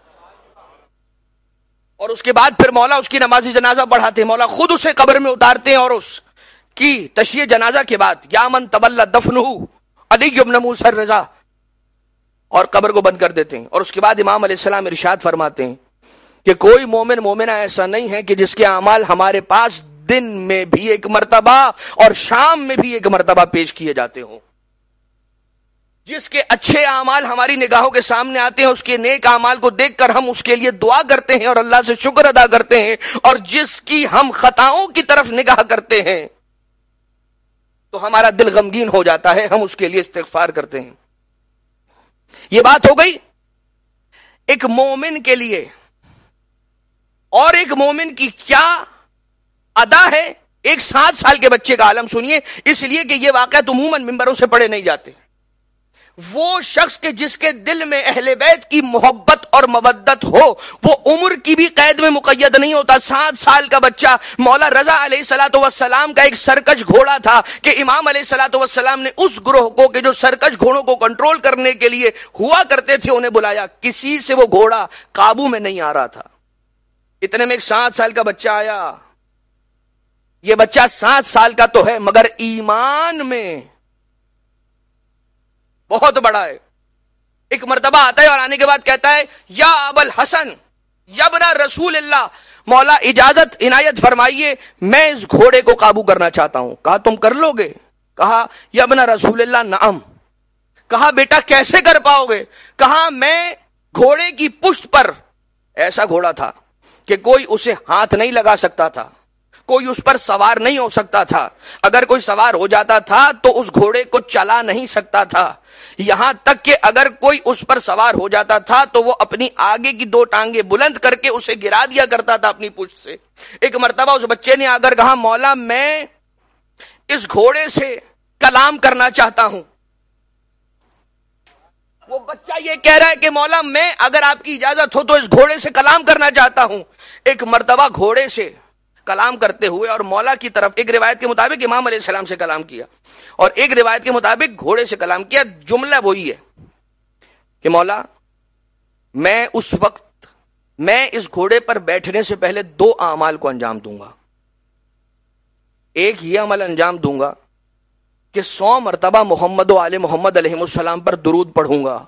اور اس کے بعد پھر مولا اس کی نماز جنازہ پڑھاتے ہیں، مولا خود اسے قبر میں اتارتے ہیں، اور اس کی تشییع جنازہ کے بعد یا من تولی دفنہ علی بن موسی الرضا، اور قبر کو بند کر دیتے ہیں. اور اس کے بعد امام علیہ السلام ارشاد فرماتے ہیں کہ کوئی مومن مومنہ ایسا نہیں ہے کہ جس کے اعمال ہمارے پاس دن میں بھی ایک مرتبہ اور شام میں بھی ایک مرتبہ پیش کیے جاتے ہوں. جس کے اچھے اعمال ہماری نگاہوں کے سامنے آتے ہیں، اس کے نیک اعمال کو دیکھ کر ہم اس کے لیے دعا کرتے ہیں اور اللہ سے شکر ادا کرتے ہیں، اور جس کی ہم خطاؤں کی طرف نگاہ کرتے ہیں تو ہمارا دل غمگین ہو جاتا ہے، ہم اس کے لیے استغفار کرتے ہیں. یہ بات ہو گئی ایک مومن کے لیے. اور ایک مومن کی کیا ادا ہے ایک سات سال کے بچے کا عالم سنیے، اس لیے کہ یہ واقعات عموماً ممبروں سے پڑھے نہیں جاتے. وہ شخص کے جس کے دل میں اہل بیت کی محبت اور مودت ہو وہ عمر کی بھی قید میں مقید نہیں ہوتا. سات سال کا بچہ مولا رضا علیہ الصلوۃ والسلام کا ایک سرکش گھوڑا تھا کہ امام علیہ الصلوۃ والسلام نے اس گروہ کو کہ جو سرکش گھوڑوں کو کنٹرول کرنے کے لیے ہوا کرتے تھے انہیں بلایا. کسی سے وہ گھوڑا قابو میں نہیں آ رہا تھا. اتنے میں ایک سات سال کا بچہ آیا. یہ بچہ سات سال کا تو ہے مگر ایمان میں بہت بڑا ہے. ایک مرتبہ آتا ہے اور آنے کے بعد کہتا ہے یا ابا الحسن یا ابن رسول اللہ، مولا اجازت عنایت فرمائیے میں اس گھوڑے کو قابو کرنا چاہتا ہوں. کہا تم کر لو گے؟ کہا یا ابن رسول اللہ نعم. کہا بیٹا کیسے کر پاؤ گے؟ کہا میں گھوڑے کی پشت پر، ایسا گھوڑا تھا کہ کوئی اسے ہاتھ نہیں لگا سکتا تھا، کوئی اس پر سوار نہیں ہو سکتا تھا، اگر کوئی سوار ہو جاتا تھا تو اس گھوڑے کو چلا نہیں سکتا تھا، یہاں تک کہ اگر کوئی اس پر سوار ہو جاتا تھا تو وہ اپنی آگے کی دو ٹانگیں بلند کر کے اسے گرا دیا کرتا تھا اپنی پشت سے. ایک مرتبہ اس بچے نے آ کر کہا مولا میں اس گھوڑے سے کلام کرنا چاہتا ہوں. وہ بچہ یہ کہہ رہا ہے کہ مولا میں اگر آپ کی اجازت ہو تو اس گھوڑے سے کلام کرنا چاہتا ہوں. ایک مرتبہ گھوڑے سے کلام کرتے ہوئے اور مولا کی طرف، ایک روایت کے مطابق امام علیہ السلام سے کلام کیا اور ایک روایت کے مطابق گھوڑے سے کلام کیا. جملہ وہی ہے کہ مولا میں اس وقت میں اس گھوڑے پر بیٹھنے سے پہلے دو اعمال کو انجام دوں گا. ایک یہ عمل انجام دوں گا کہ سو مرتبہ محمد و آل محمد علیہ السلام پر درود پڑھوں گا،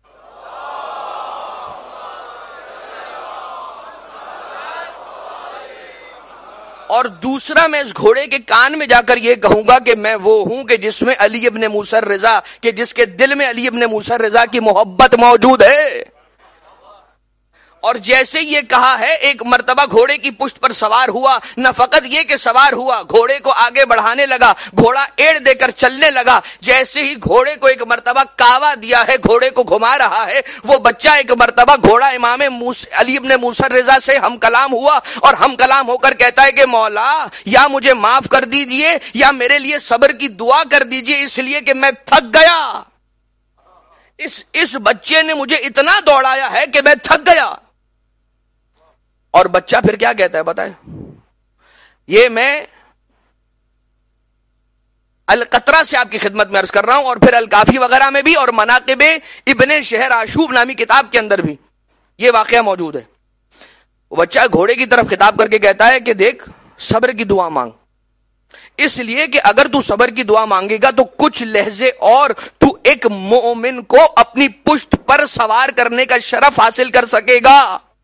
اور دوسرا میں اس گھوڑے کے کان میں جا کر یہ کہوں گا کہ میں وہ ہوں کہ جس میں علی ابن موسی الرضا، کہ جس کے دل میں علی ابن موسی الرضا کی محبت موجود ہے. اور جیسے یہ کہا ہے ایک مرتبہ گھوڑے کی پشت پر سوار ہوا، نہ فقط یہ کہ سوار ہوا، گھوڑے کو آگے بڑھانے لگا، گھوڑا ایڑ دے کر چلنے لگا. جیسے ہی گھوڑے کو ایک مرتبہ کاوا دیا ہے، گھوڑے کو گھما رہا ہے، وہ بچہ ایک مرتبہ گھوڑا امام علی ابن موسی الرضا سے ہم کلام ہوا اور ہم کلام ہو کر کہتا ہے کہ مولا یا مجھے معاف کر دیجئے یا میرے لیے صبر کی دعا کر دیجئے اس لیے کہ میں تھک گیا. اس اس بچے نے مجھے اتنا دوڑایا ہے کہ میں تھک گیا. اور بچہ پھر کیا کہتا ہے بتائیں؟ یہ میں القطرہ سے آپ کی خدمت میں عرض کر رہا ہوں اور پھر الکافی وغیرہ میں بھی اور مناقب ابن شہر آشوب نامی کتاب کے اندر بھی یہ واقعہ موجود ہے. وہ بچہ گھوڑے کی طرف خطاب کر کے کہتا ہے کہ دیکھ صبر کی دعا مانگ، اس لیے کہ اگر تو صبر کی دعا مانگے گا تو کچھ لہجے اور تو ایک مومن کو اپنی پشت پر سوار کرنے کا شرف حاصل کر سکے گا.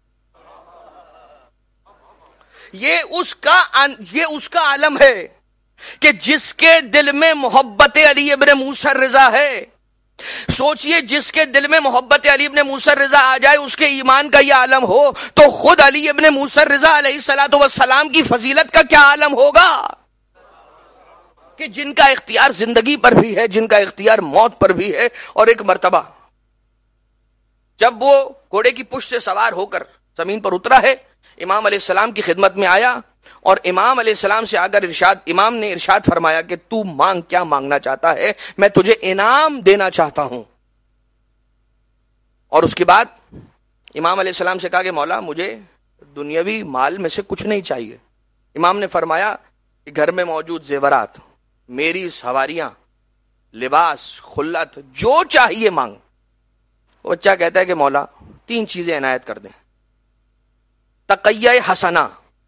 یہ اس کا یہ اس کا عالم ہے کہ جس کے دل میں محبت علی ابن موسی الرضا ہے. سوچئے جس کے دل میں محبت علی ابن موسی الرضا آ جائے، اس کے ایمان کا یہ عالم ہو تو خود علی ابن موسی الرضا علیہ الصلوۃ والسلام کی فضیلت کا کیا عالم ہوگا کہ جن کا اختیار زندگی پر بھی ہے، جن کا اختیار موت پر بھی ہے. اور ایک مرتبہ جب وہ گھوڑے کی پشت سے سوار ہو کر زمین پر اترا ہے امام علیہ السلام کی خدمت میں آیا اور امام علیہ السلام سے آ کر ارشاد امام نے ارشاد فرمایا کہ تو مانگ، کیا مانگنا چاہتا ہے؟ میں تجھے انعام دینا چاہتا ہوں۔ اور اس کے بعد امام علیہ السلام سے کہا کہ مولا مجھے دنیاوی مال میں سے کچھ نہیں چاہیے۔ امام نے فرمایا کہ گھر میں موجود زیورات، میری سواریاں، لباس، خلت، جو چاہیے مانگ۔ وہ بچہ کہتا ہے کہ مولا تین چیزیں عنایت کر دیں۔ تقیہ حسنہ،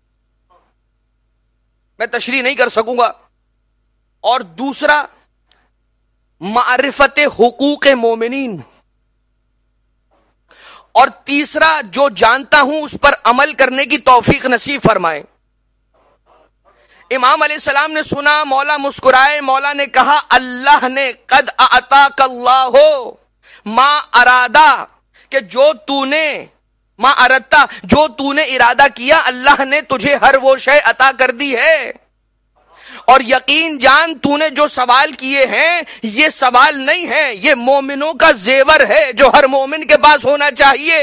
میں تشریح نہیں کر سکوں گا، اور دوسرا معرفت حقوق مومنین، اور تیسرا جو جانتا ہوں اس پر عمل کرنے کی توفیق نصیب فرمائے۔ امام علیہ السلام نے سنا، مولا مسکرائے، مولا نے کہا اللہ نے قد اعطاک اللہ ما ارادہ، کہ جو تو نے ما اردتا، جو تو نے ارادہ کیا اللہ نے تجھے ہر وہ شے عطا کر دی ہے، اور یقین جان تو نے جو سوال کیے ہیں یہ سوال نہیں ہے، یہ مومنوں کا زیور ہے جو ہر مومن کے پاس ہونا چاہیے۔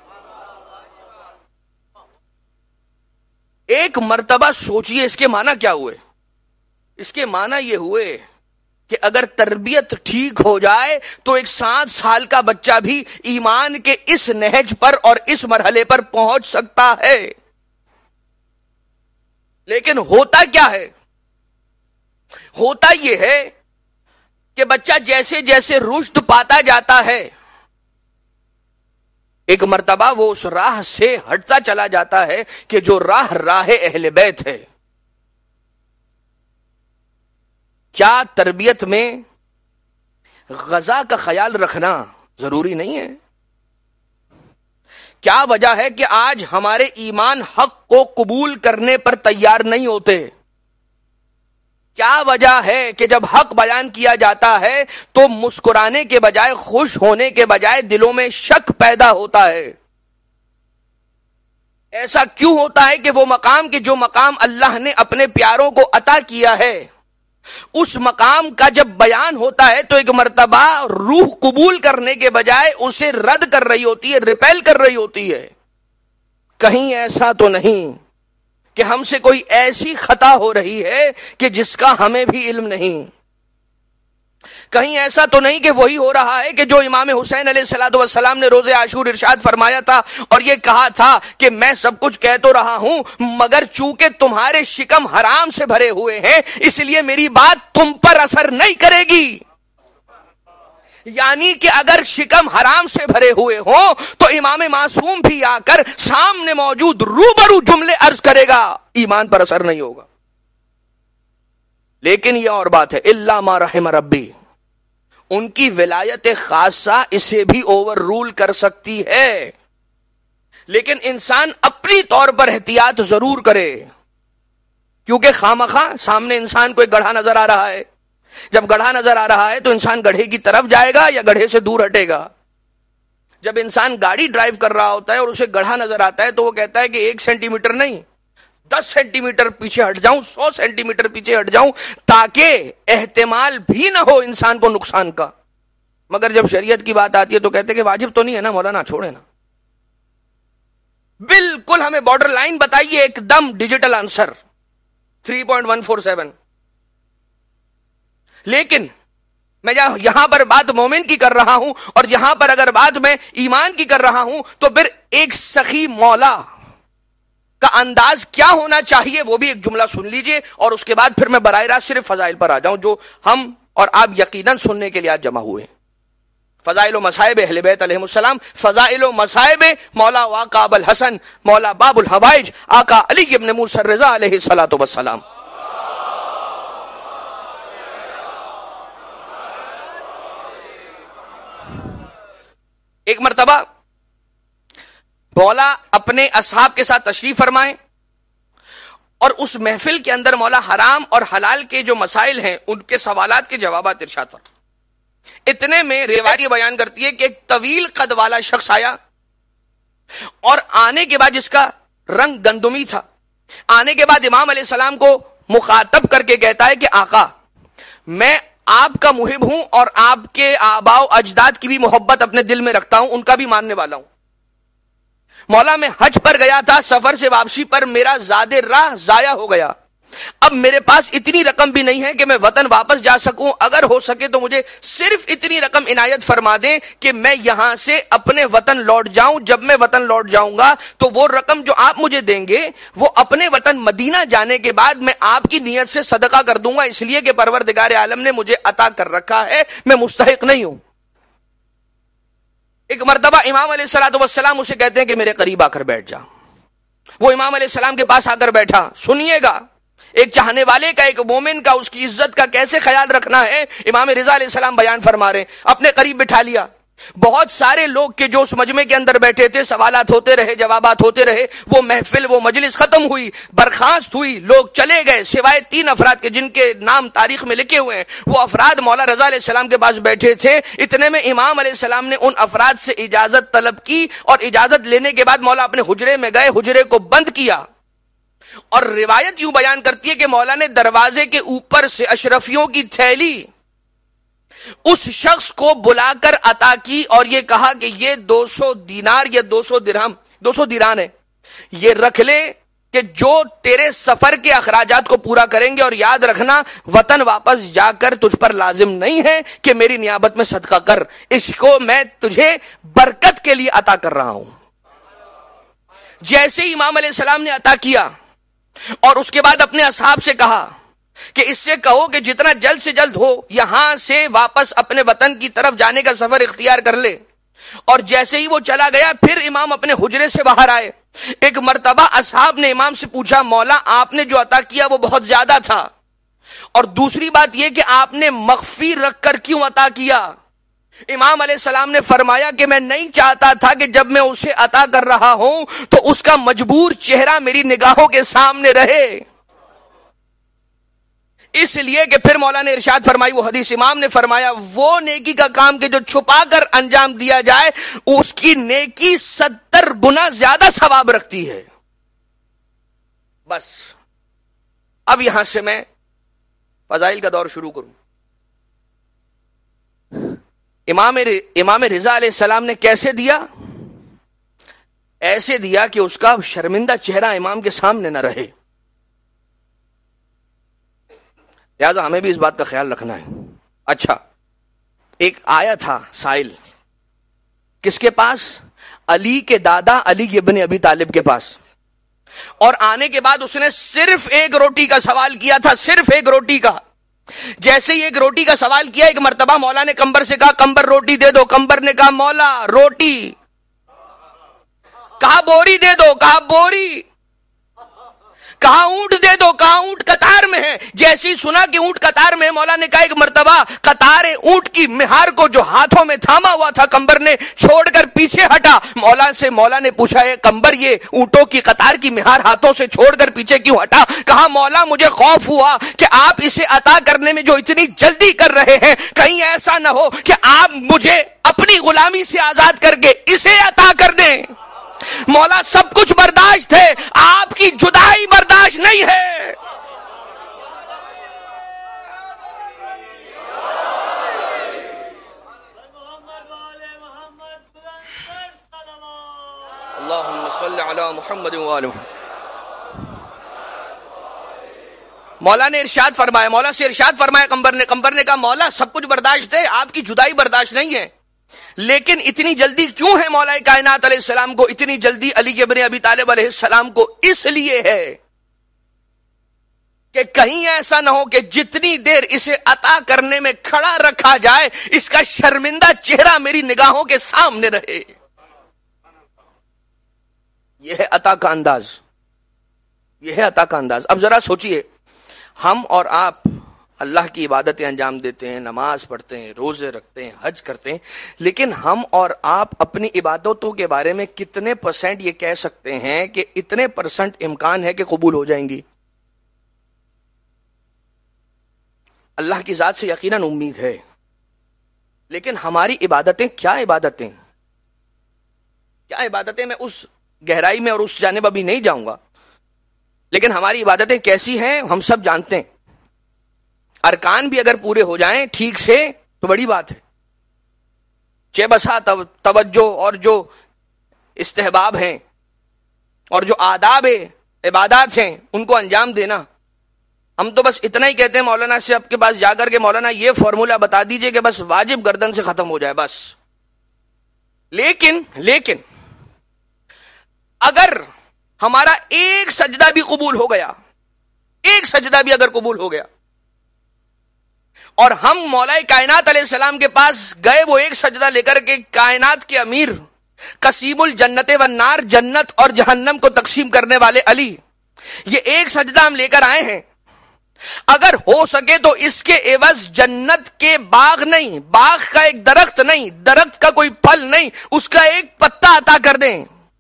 ایک مرتبہ سوچئے اس کے معنی کیا ہوئے؟ اس کے معنی یہ ہوئے کہ اگر تربیت ٹھیک ہو جائے تو ایک سات سال کا بچہ بھی ایمان کے اس نہج پر اور اس مرحلے پر پہنچ سکتا ہے۔ لیکن ہوتا کیا ہے؟ ہوتا یہ ہے کہ بچہ جیسے جیسے رشد پاتا جاتا ہے ایک مرتبہ وہ اس راہ سے ہٹتا چلا جاتا ہے کہ جو راہ راہ اہل بیت ہے۔ کیا تربیت میں غذا کا خیال رکھنا ضروری نہیں ہے؟ کیا وجہ ہے کہ آج ہمارے ایمان حق کو قبول کرنے پر تیار نہیں ہوتے؟ کیا وجہ ہے کہ جب حق بیان کیا جاتا ہے تو مسکرانے کے بجائے، خوش ہونے کے بجائے دلوں میں شک پیدا ہوتا ہے؟ ایسا کیوں ہوتا ہے کہ وہ مقام کہ جو مقام اللہ نے اپنے پیاروں کو عطا کیا ہے، اس مقام کا جب بیان ہوتا ہے تو ایک مرتبہ روح قبول کرنے کے بجائے اسے رد کر رہی ہوتی ہے، ریپیل کر رہی ہوتی ہے؟ کہیں ایسا تو نہیں کہ ہم سے کوئی ایسی خطا ہو رہی ہے کہ جس کا ہمیں بھی علم نہیں؟ کہیں ایسا تو نہیں کہ وہی ہو رہا ہے کہ جو امام حسین علیہ الصلوۃ والسلام نے روز عاشور ارشاد فرمایا تھا اور یہ کہا تھا کہ میں سب کچھ کہہ تو رہا ہوں مگر چونکہ تمہارے شکم حرام سے بھرے ہوئے ہیں اس لیے میری بات تم پر اثر نہیں کرے گی؟ یعنی کہ اگر شکم حرام سے بھرے ہوئے ہوں تو امام معصوم بھی آ کر سامنے موجود روبرو جملے عرض کرے گا، ایمان پر اثر نہیں ہوگا۔ لیکن یہ اور بات ہے، الا ما رحم ربی، ان کی ولایت خاصہ اسے بھی اوور رول کر سکتی ہے، لیکن انسان اپنی طور پر احتیاط ضرور کرے، کیونکہ خامخواہ سامنے انسان کو ایک گڑھا نظر آ رہا ہے۔ جب گڑھا نظر آ رہا ہے تو انسان گڑھے کی طرف جائے گا یا گڑھے سے دور ہٹے گا؟ جب انسان گاڑی ڈرائیو کر رہا ہوتا ہے اور اسے گڑھا نظر آتا ہے تو وہ کہتا ہے کہ ایک سینٹی میٹر نہیں، دس سینٹی میٹر پیچھے ہٹ جاؤں، سو سینٹی میٹر پیچھے ہٹ جاؤں، تاکہ احتمال بھی نہ ہو انسان کو نقصان کا۔ مگر جب شریعت کی بات آتی ہے تو کہتے ہیں کہ واجب تو نہیں ہے نا مولانا، چھوڑے نا۔ بالکل ہمیں بارڈر لائن بتائیے، ایک دم digital answer three point one four seven. لیکن میں یہاں پر بات مومن کی کر رہا ہوں اور یہاں پر اگر بات میں ایمان کی کر رہا ہوں تو پھر ایک سخی مولا کا انداز کیا ہونا چاہیے وہ بھی ایک جملہ سن لیجئے، اور اس کے بعد پھر میں براہ راست صرف فضائل پر آ جاؤں جو ہم اور آپ یقیناً سننے کے لیے آج جمع ہوئے ہیں۔ فضائل و مصائب اہل بیت علیہ السلام، فضائل و مصائب مولا واقع ابو الحسن مولا باب الحوائج آقا علی ابن موسی الرضا علیہ الصلوۃ والسلام۔ ایک مرتبہ مولا اپنے اصحاب کے ساتھ تشریف فرمائیں اور اس محفل کے اندر مولا حرام اور حلال کے جو مسائل ہیں ان کے سوالات کے جوابات ارشاد فرمائیں۔ اتنے میں روایت بیان کرتی ہے کہ ایک طویل قد والا شخص آیا اور آنے کے بعد جس کا رنگ گندمی تھا، آنے کے بعد امام علیہ السلام کو مخاطب کر کے کہتا ہے کہ آقا میں آپ کا محب ہوں اور آپ کے آباء و اجداد کی بھی محبت اپنے دل میں رکھتا ہوں، ان کا بھی ماننے والا ہوں، مولا میں حج پر گیا تھا، سفر سے واپسی پر میرا زاد راہ ضائع ہو گیا، اب میرے پاس اتنی رقم بھی نہیں ہے کہ میں وطن واپس جا سکوں، اگر ہو سکے تو مجھے صرف اتنی رقم عنایت فرما دیں کہ میں یہاں سے اپنے وطن لوٹ جاؤں، جب میں وطن لوٹ جاؤں گا تو وہ رقم جو آپ مجھے دیں گے وہ اپنے وطن مدینہ جانے کے بعد میں آپ کی نیت سے صدقہ کر دوں گا، اس لیے کہ پروردگار عالم نے مجھے عطا کر رکھا ہے، میں مستحق نہیں ہوں۔ ایک مرتبہ امام علیہ الصلوۃ والسلام اسے کہتے ہیں کہ میرے قریب آ کر بیٹھ جا، وہ امام علیہ السلام کے پاس آ کر بیٹھا۔ سنیے گا ایک چاہنے والے کا، ایک مومن کا، اس کی عزت کا کیسے خیال رکھنا ہے، امام رضا علیہ السلام بیان فرما رہے ہیں۔ اپنے قریب بٹھا لیا، بہت سارے لوگ کے جو اس مجمع کے اندر بیٹھے تھے، سوالات ہوتے رہے، جوابات ہوتے رہے، وہ محفل، وہ مجلس ختم ہوئی، برخاست ہوئی، لوگ چلے گئے، سوائے تین افراد کے جن کے نام تاریخ میں لکھے ہوئے ہیں۔ وہ افراد مولا رضا علیہ السلام کے پاس بیٹھے تھے، اتنے میں امام علیہ السلام نے ان افراد سے اجازت طلب کی، اور اجازت لینے کے بعد مولا اپنے حجرے میں گئے، حجرے کو بند کیا، اور روایت یوں بیان کرتی ہے کہ مولا نے دروازے کے اوپر سے اشرفیوں کی تھیلی اس شخص کو بلا کر عطا کی، اور یہ کہا کہ یہ دو سو دینار یا دو سو درہم، دو سو دیران ہے، یہ رکھ لے کہ جو تیرے سفر کے اخراجات کو پورا کریں گے، اور یاد رکھنا وطن واپس جا کر تجھ پر لازم نہیں ہے کہ میری نیابت میں صدقہ کر، اس کو میں تجھے برکت کے لیے عطا کر رہا ہوں۔ جیسے ہی امام علیہ السلام نے عطا کیا، اور اس کے بعد اپنے اصحاب سے کہا کہ اس سے کہو کہ جتنا جلد سے جلد ہو یہاں سے واپس اپنے وطن کی طرف جانے کا سفر اختیار کر لے، اور جیسے ہی وہ چلا گیا پھر امام اپنے حجرے سے باہر آئے۔ ایک مرتبہ اصحاب نے امام سے پوچھا، مولا آپ نے جو عطا کیا وہ بہت زیادہ تھا، اور دوسری بات یہ کہ آپ نے مخفی رکھ کر کیوں عطا کیا؟ امام علیہ السلام نے فرمایا کہ میں نہیں چاہتا تھا کہ جب میں اسے عطا کر رہا ہوں تو اس کا مجبور چہرہ میری نگاہوں کے سامنے رہے، اس لیے کہ پھر مولا نے ارشاد فرمائی، وہ حدیث امام نے فرمایا، وہ نیکی کا کام کہ جو چھپا کر انجام دیا جائے اس کی نیکی ستر گنا زیادہ ثواب رکھتی ہے۔ بس اب یہاں سے میں فضائل کا دور شروع کروں۔ امام امام رضا علیہ السلام نے کیسے دیا؟ ایسے دیا کہ اس کا شرمندہ چہرہ امام کے سامنے نہ رہے، لہذا ہمیں بھی اس بات کا خیال رکھنا ہے۔ اچھا، ایک آیا تھا سائل، کس کے پاس؟ علی کے دادا علی ابن ابی طالب کے پاس، اور آنے کے بعد اس نے صرف ایک روٹی کا سوال کیا تھا، صرف ایک روٹی کا۔ جیسے ہی ایک روٹی کا سوال کیا، ایک مرتبہ مولا نے کمبر سے کہا، کمبر روٹی دے دو۔ کمبر نے کہا، مولا روٹی؟ کہا بوری دے دو، کہا بوری؟ کہا اونٹ دے دو، کہا اونٹ قطار میں ہے۔ جیسے ہی سنا کہ اونٹ قطار میں ہے، مولا نے کہا ایک مرتبہ قطار اونٹ کی مہار کو جو ہاتھوں میں تھاما ہوا تھا کمبر نے چھوڑ کر پیچھے ہٹا۔ مولا سے مولا نے پوچھا، ہے کمبر یہ اونٹوں کی قطار کی مہار ہاتھوں سے چھوڑ کر پیچھے کیوں ہٹا؟ کہا مولا مجھے خوف ہوا کہ آپ اسے عطا کرنے میں جو اتنی جلدی کر رہے ہیں کہیں ایسا نہ ہو کہ آپ مجھے اپنی غلامی سے آزاد کر کے اسے عطا کر دیں۔ مولا سب کچھ برداشت ہے، آپ کی جدائی برداشت نہیں ہے۔ اللہم صل علی محمد وآلہ محمد۔ مولا نے ارشاد فرمایا، مولا سے ارشاد فرمایا کمبر نے کمبر نے کہا مولا سب کچھ برداشت ہے، آپ کی جدائی برداشت نہیں ہے، لیکن اتنی جلدی کیوں ہے مولا کائنات علیہ السلام کو؟ اتنی جلدی علی ابن ابی طالب علیہ السلام کو اس لیے ہے کہ کہیں ایسا نہ ہو کہ جتنی دیر اسے عطا کرنے میں کھڑا رکھا جائے اس کا شرمندہ چہرہ میری نگاہوں کے سامنے رہے۔ یہ ہے عطا کا انداز، یہ ہے عطا کا انداز۔ اب ذرا سوچئے، ہم اور آپ اللہ کی عبادتیں انجام دیتے ہیں، نماز پڑھتے ہیں، روزے رکھتے ہیں، حج کرتے ہیں، لیکن ہم اور آپ اپنی عبادتوں کے بارے میں کتنے پرسنٹ یہ کہہ سکتے ہیں کہ اتنے پرسنٹ امکان ہے کہ قبول ہو جائیں گی؟ اللہ کی ذات سے یقیناً امید ہے، لیکن ہماری عبادتیں کیا عبادتیں کیا عبادتیں میں اس گہرائی میں اور اس جانب ابھی نہیں جاؤں گا، لیکن ہماری عبادتیں کیسی ہیں ہم سب جانتے ہیں۔ ارکان بھی اگر پورے ہو جائیں ٹھیک سے تو بڑی بات ہے، چہ بسا توجہ اور جو استحباب ہیں اور جو آداب عبادات ہیں ان کو انجام دینا. ہم تو بس اتنا ہی کہتے ہیں مولانا سے آپ کے پاس جا کر کے مولانا یہ فارمولا بتا دیجئے کہ بس واجب گردن سے ختم ہو جائے بس. لیکن لیکن اگر ہمارا ایک سجدہ بھی قبول ہو گیا, ایک سجدہ بھی اگر قبول ہو گیا اور ہم مولا کائنات علیہ السلام کے پاس گئے, وہ ایک سجدہ لے کر کے کائنات کے امیر قسیم الجنت والنار, جنت اور جہنم کو تقسیم کرنے والے علی, یہ ایک سجدہ ہم لے کر آئے ہیں, اگر ہو سکے تو اس کے عوض جنت کے باغ نہیں, باغ کا ایک درخت نہیں, درخت کا کوئی پھل نہیں, اس کا ایک پتا عطا کر دیں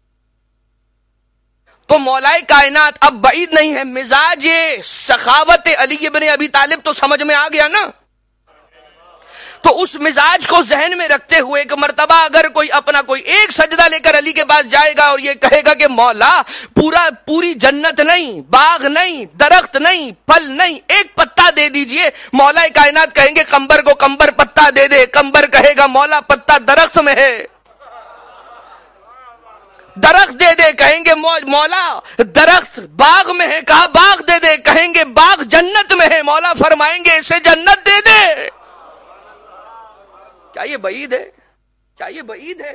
تو مولا کائنات, اب بعید نہیں ہے, مزاج سخاوت علی ابن ابی طالب تو سمجھ میں آ گیا نا. تو اس مزاج کو ذہن میں رکھتے ہوئے ایک مرتبہ اگر کوئی اپنا کوئی ایک سجدہ لے کر علی کے پاس جائے گا اور یہ کہے گا کہ مولا پورا پوری جنت نہیں, باغ نہیں, درخت نہیں, پھل نہیں, ایک پتا دے دیجئے, مولا کائنات کہیں گے قمبر کو قمبر پتا دے دے, قمبر کہے گا مولا پتا درخت میں ہے, درخت دے دے کہیں گے مولا درخت باغ میں ہے, کہا باغ دے دے کہیں گے باغ جنت میں ہے, مولا فرمائیں گے اسے جنت دے دے. کیا یہ بعید ہے؟ کیا یہ بعید ہے؟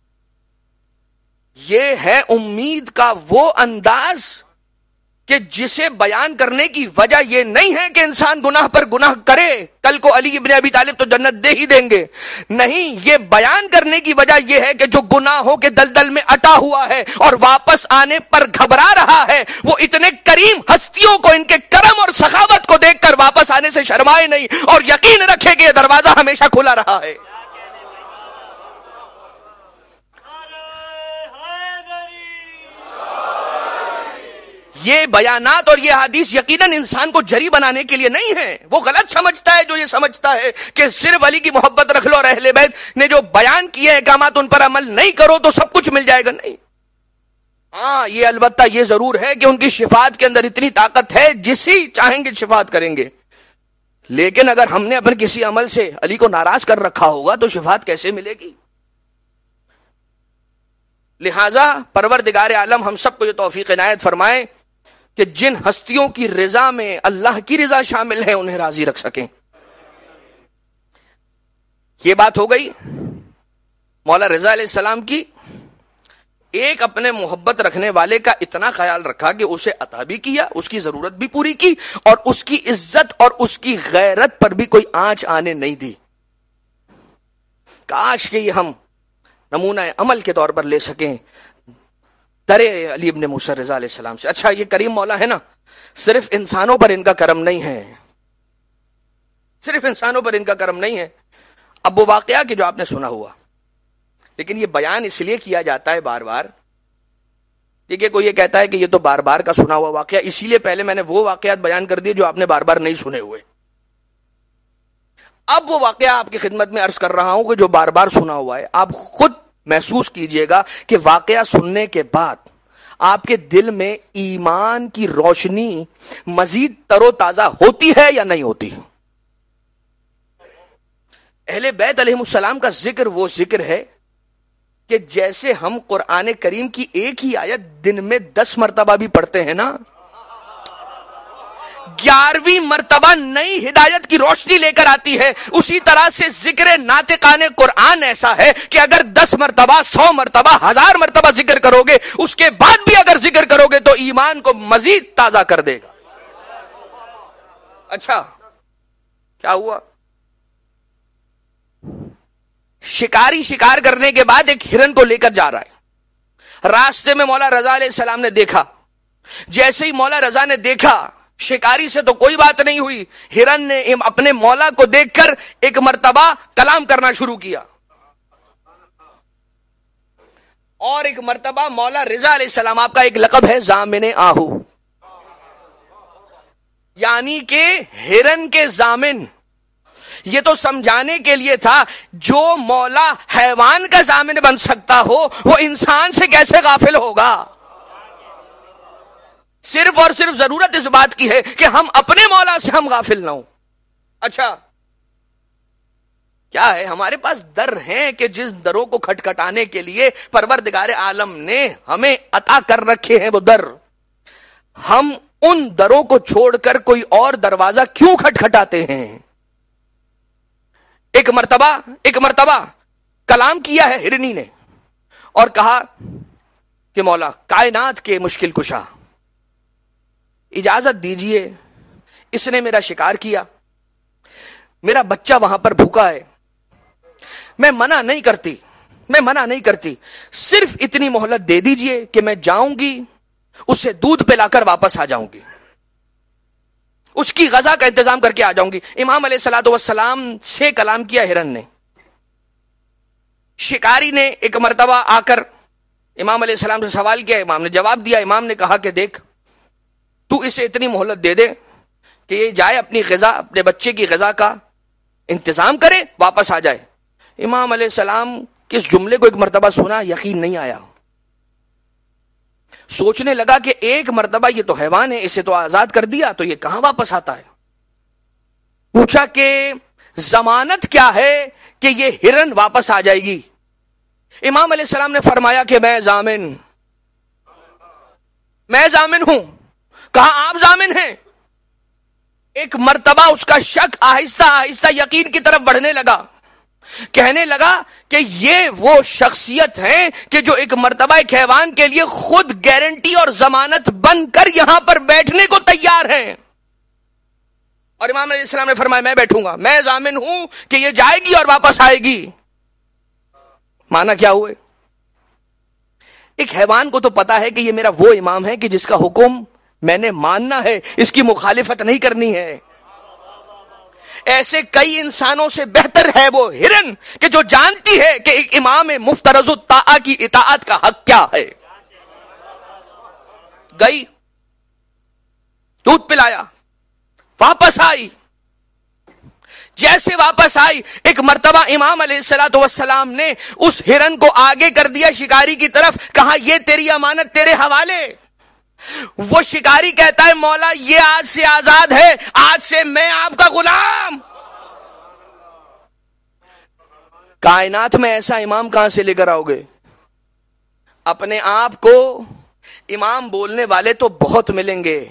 یہ ہے امید کا وہ انداز کہ جسے بیان کرنے کی وجہ یہ نہیں ہے کہ انسان گناہ پر گناہ کرے, کل کو علی ابن ابی طالب تو جنت دے ہی دیں گے, نہیں, یہ بیان کرنے کی وجہ یہ ہے کہ جو گناہوں کے دلدل میں اٹا ہوا ہے اور واپس آنے پر گھبرا رہا ہے, وہ اتنے کریم ہستیوں کو ان کے کرم اور سخاوت کو دیکھ کر واپس آنے سے شرمائے نہیں اور یقین رکھے کہ یہ دروازہ ہمیشہ کھلا رہا ہے. یہ بیانات اور یہ حدیث یقیناً انسان کو جری بنانے کے لیے نہیں ہے. وہ غلط سمجھتا ہے جو یہ سمجھتا ہے کہ صرف علی کی محبت رکھ لو اور اہل بیت نے جو بیان کیے احکامات ان پر عمل نہیں کرو تو سب کچھ مل جائے گا, نہیں. ہاں یہ البتہ یہ ضرور ہے کہ ان کی شفاعت کے اندر اتنی طاقت ہے جسی چاہیں گے شفاعت کریں گے, لیکن اگر ہم نے اپنے کسی عمل سے علی کو ناراض کر رکھا ہوگا تو شفاعت کیسے ملے گی؟ لہذا پروردگار عالم ہم سب کو یہ توفیق عنایت فرمائے کہ جن ہستیوں کی رضا میں اللہ کی رضا شامل ہے انہیں راضی رکھ سکیں. یہ بات ہو گئی مولا رضا علیہ السلام کی. ایک اپنے محبت رکھنے والے کا اتنا خیال رکھا کہ اسے عطا بھی کیا, اس کی ضرورت بھی پوری کی, اور اس کی عزت اور اس کی غیرت پر بھی کوئی آنچ آنے نہیں دی. کاش کہ یہ ہم نمونہ عمل کے طور پر لے سکیں درے علی ابن موسیٰ رضا علیہ السلام سے. اچھا یہ کریم مولا ہے نا, صرف انسانوں پر ان کا کرم نہیں ہے, صرف انسانوں پر ان کا کرم نہیں ہے. اب وہ واقعہ کہ جو آپ نے سنا ہوا, لیکن یہ بیان اس لیے کیا جاتا ہے بار بار, ٹھیک ہے, کوئی یہ کہتا ہے کہ یہ تو بار بار کا سنا ہوا واقعہ, اسی لیے پہلے میں نے وہ واقعات بیان کر دیے جو آپ نے بار بار نہیں سنے ہوئے. اب وہ واقعہ آپ کی خدمت میں عرض کر رہا ہوں کہ جو بار بار سنا ہوا ہے. آپ خود محسوس کیجئے گا کہ واقعہ سننے کے بعد آپ کے دل میں ایمان کی روشنی مزید تر و تازہ ہوتی ہے یا نہیں ہوتی. اہل بیت علیہ السلام کا ذکر وہ ذکر ہے کہ جیسے ہم قرآن کریم کی ایک ہی آیت دن میں دس مرتبہ بھی پڑھتے ہیں نا, گیارہویں مرتبہ نئی ہدایت کی روشنی لے کر آتی ہے, اسی طرح سے ذکر ناطقان قرآن ایسا ہے کہ اگر دس مرتبہ, سو مرتبہ, ہزار مرتبہ ذکر کرو گے, اس کے بعد بھی اگر ذکر کرو گے تو ایمان کو مزید تازہ کر دے گا. اچھا کیا ہوا؟ شکاری شکار کرنے کے بعد ایک ہرن کو لے کر جا رہا ہے, راستے میں مولا رضا علیہ السلام نے دیکھا. جیسے ہی مولا رضا نے دیکھا, شکاری سے تو کوئی بات نہیں ہوئی, ہرن نے اپنے مولا کو دیکھ کر ایک مرتبہ کلام کرنا شروع کیا, اور ایک مرتبہ مولا رضا علیہ السلام, آپ کا ایک لقب ہے ضامن آہو, یعنی کہ ہرن کے ضامن. یہ تو سمجھانے کے لیے تھا جو مولا حیوان کا ضامن بن سکتا ہو وہ انسان سے کیسے غافل ہوگا. صرف اور صرف ضرورت اس بات کی ہے کہ ہم اپنے مولا سے ہم غافل نہ ہوں. اچھا کیا ہے؟ ہمارے پاس در ہیں کہ جس دروں کو کھٹکھٹانے کے لیے پروردگار عالم نے ہمیں عطا کر رکھے ہیں وہ در، ہم ان دروں کو چھوڑ کر کوئی اور دروازہ کیوں کھٹکھٹاتے ہیں؟ ایک مرتبہ ایک مرتبہ کلام کیا ہے ہرنی نے اور کہا کہ مولا کائنات کے مشکل کشا اجازت دیجئے، اس نے میرا شکار کیا، میرا بچہ وہاں پر بھوکا ہے، میں منع نہیں کرتی میں منع نہیں کرتی صرف اتنی مہلت دے دیجئے کہ میں جاؤں گی اسے دودھ پلا کر واپس آ جاؤں گی، اس کی غذا کا انتظام کر کے آ جاؤں گی۔ امام علیہ الصلوۃ والسلام سے کلام کیا ہرن نے۔ شکاری نے ایک مرتبہ آ کر امام علیہ السلام سے سوال کیا، امام نے جواب دیا۔ امام نے کہا کہ دیکھ تو اسے اتنی مہلت دے دے کہ یہ جائے اپنی غذا اپنے بچے کی غذا کا انتظام کرے واپس آ جائے۔ امام علیہ السلام کس جملے کو ایک مرتبہ سنا یقین نہیں آیا، سوچنے لگا کہ ایک مرتبہ یہ تو حیوان ہے، اسے تو آزاد کر دیا تو یہ کہاں واپس آتا ہے۔ پوچھا کہ ضمانت کیا ہے کہ یہ ہرن واپس آ جائے گی؟ امام علیہ السلام نے فرمایا کہ میں ضامن میں ضامن ہوں۔ کہا آپ ضامن ہیں؟ ایک مرتبہ اس کا شک آہستہ آہستہ یقین کی طرف بڑھنے لگا، کہنے لگا کہ یہ وہ شخصیت ہیں کہ جو ایک مرتبہ ایک حیوان کے لیے خود گارنٹی اور ضمانت بن کر یہاں پر بیٹھنے کو تیار ہیں۔ اور امام علیہ السلام نے فرمایا میں بیٹھوں گا، میں ضامن ہوں کہ یہ جائے گی اور واپس آئے گی۔ مانا کیا ہوئے؟ ایک حیوان کو تو پتا ہے کہ یہ میرا وہ امام ہے کہ جس کا حکم میں نے ماننا ہے، اس کی مخالفت نہیں کرنی ہے۔ ایسے کئی انسانوں سے بہتر ہے وہ ہرن کہ جو جانتی ہے کہ ایک امام مفترض الطاعہ کی اطاعت کا حق کیا ہے۔ گئی، دودھ پلایا، واپس آئی۔ جیسے واپس آئی ایک مرتبہ امام علیہ الصلوۃ والسلام نے اس ہرن کو آگے کر دیا شکاری کی طرف، کہا یہ تیری امانت تیرے حوالے۔ وہ شکاری کہتا ہے مولا یہ آج سے آزاد ہے، آج سے میں آپ کا غلام۔ کائنات میں ایسا امام کہاں سے لے کر آؤ گے؟ اپنے آپ کو امام بولنے والے تو بہت ملیں گے،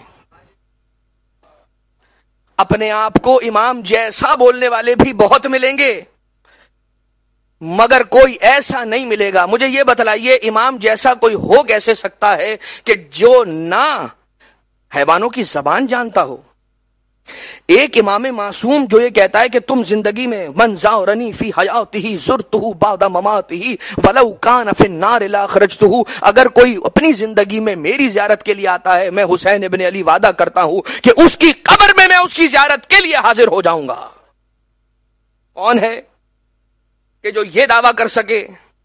اپنے آپ کو امام جیسا بولنے والے بھی بہت ملیں گے، مگر کوئی ایسا نہیں ملے گا۔ مجھے یہ بتلائیے امام جیسا کوئی ہو کیسے سکتا ہے کہ جو نہ حیوانوں کی زبان جانتا ہو؟ ایک امام معصوم جو یہ کہتا ہے کہ تم زندگی میں من زارنی فی حیاتہ زرتہ بعد مماتہ ولو کان فی النار لاخرجتہ، اگر کوئی اپنی زندگی میں میری زیارت کے لیے آتا ہے میں حسین ابن علی وعدہ کرتا ہوں کہ اس کی قبر میں میں اس کی زیارت کے لیے حاضر ہو جاؤں گا۔ کون ہے کہ جو یہ دعویٰ کر سکے؟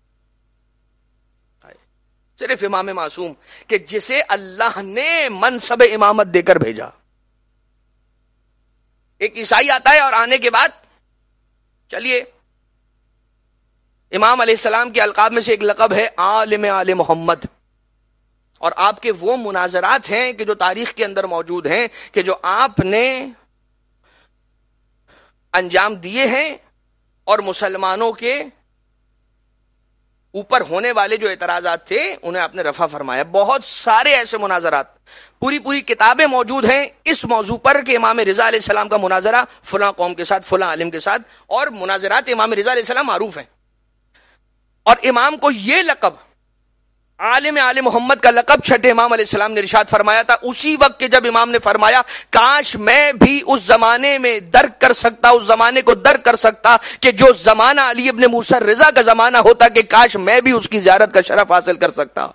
صرف امام معصوم کہ جسے اللہ نے منصب امامت دے کر بھیجا۔ ایک عیسائی آتا ہے اور آنے کے بعد چلیے امام علیہ السلام کے القاب میں سے ایک لقب ہے عالم آل محمد، اور آپ کے وہ مناظرات ہیں کہ جو تاریخ کے اندر موجود ہیں کہ جو آپ نے انجام دیے ہیں اور مسلمانوں کے اوپر ہونے والے جو اعتراضات تھے انہیں آپ نے رفع فرمایا۔ بہت سارے ایسے مناظرات، پوری پوری کتابیں موجود ہیں اس موضوع پر کہ امام رضا علیہ السلام کا مناظرہ فلاں قوم کے ساتھ فلاں عالم کے ساتھ، اور مناظرات امام رضا علیہ السلام معروف ہیں۔ اور امام کو یہ لقب عالم آل محمد کا لقب چھٹے امام علیہ السلام نے ارشاد فرمایا تھا اسی وقت کہ جب امام نے فرمایا کاش میں بھی اس زمانے میں درک کر سکتا، اس زمانے کو درک کر سکتا کہ جو زمانہ علی ابن موسیٰ رضا کا زمانہ ہوتا، کہ کاش میں بھی اس کی زیارت کا شرف حاصل کر سکتا۔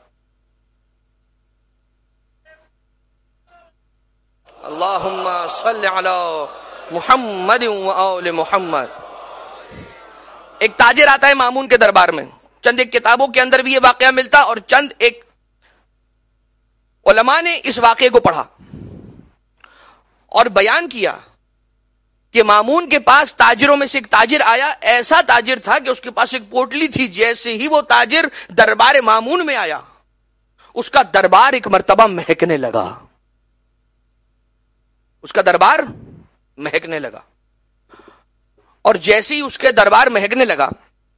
اللہم صل علی محمد و آل محمد۔ ایک تاجر آتا ہے مامون کے دربار میں، چند ایک کتابوں کے اندر بھی یہ واقعہ ملتا، اور چند ایک علماء نے اس واقعے کو پڑھا اور بیان کیا کہ مامون کے پاس تاجروں میں سے ایک تاجر آیا، ایسا تاجر تھا کہ اس کے پاس ایک پوٹلی تھی۔ جیسے ہی وہ تاجر دربار مامون میں آیا اس کا دربار ایک مرتبہ مہکنے لگا، اس کا دربار مہکنے لگا، اور جیسے ہی اس کے دربار مہکنے لگا،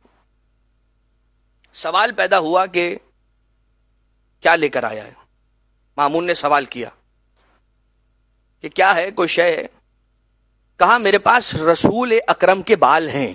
سوال پیدا ہوا کہ کیا لے کر آیا ہے. مامون نے سوال کیا کہ کیا ہے، کوئی شے ہے؟ کہا میرے پاس رسول اکرم کے بال ہیں،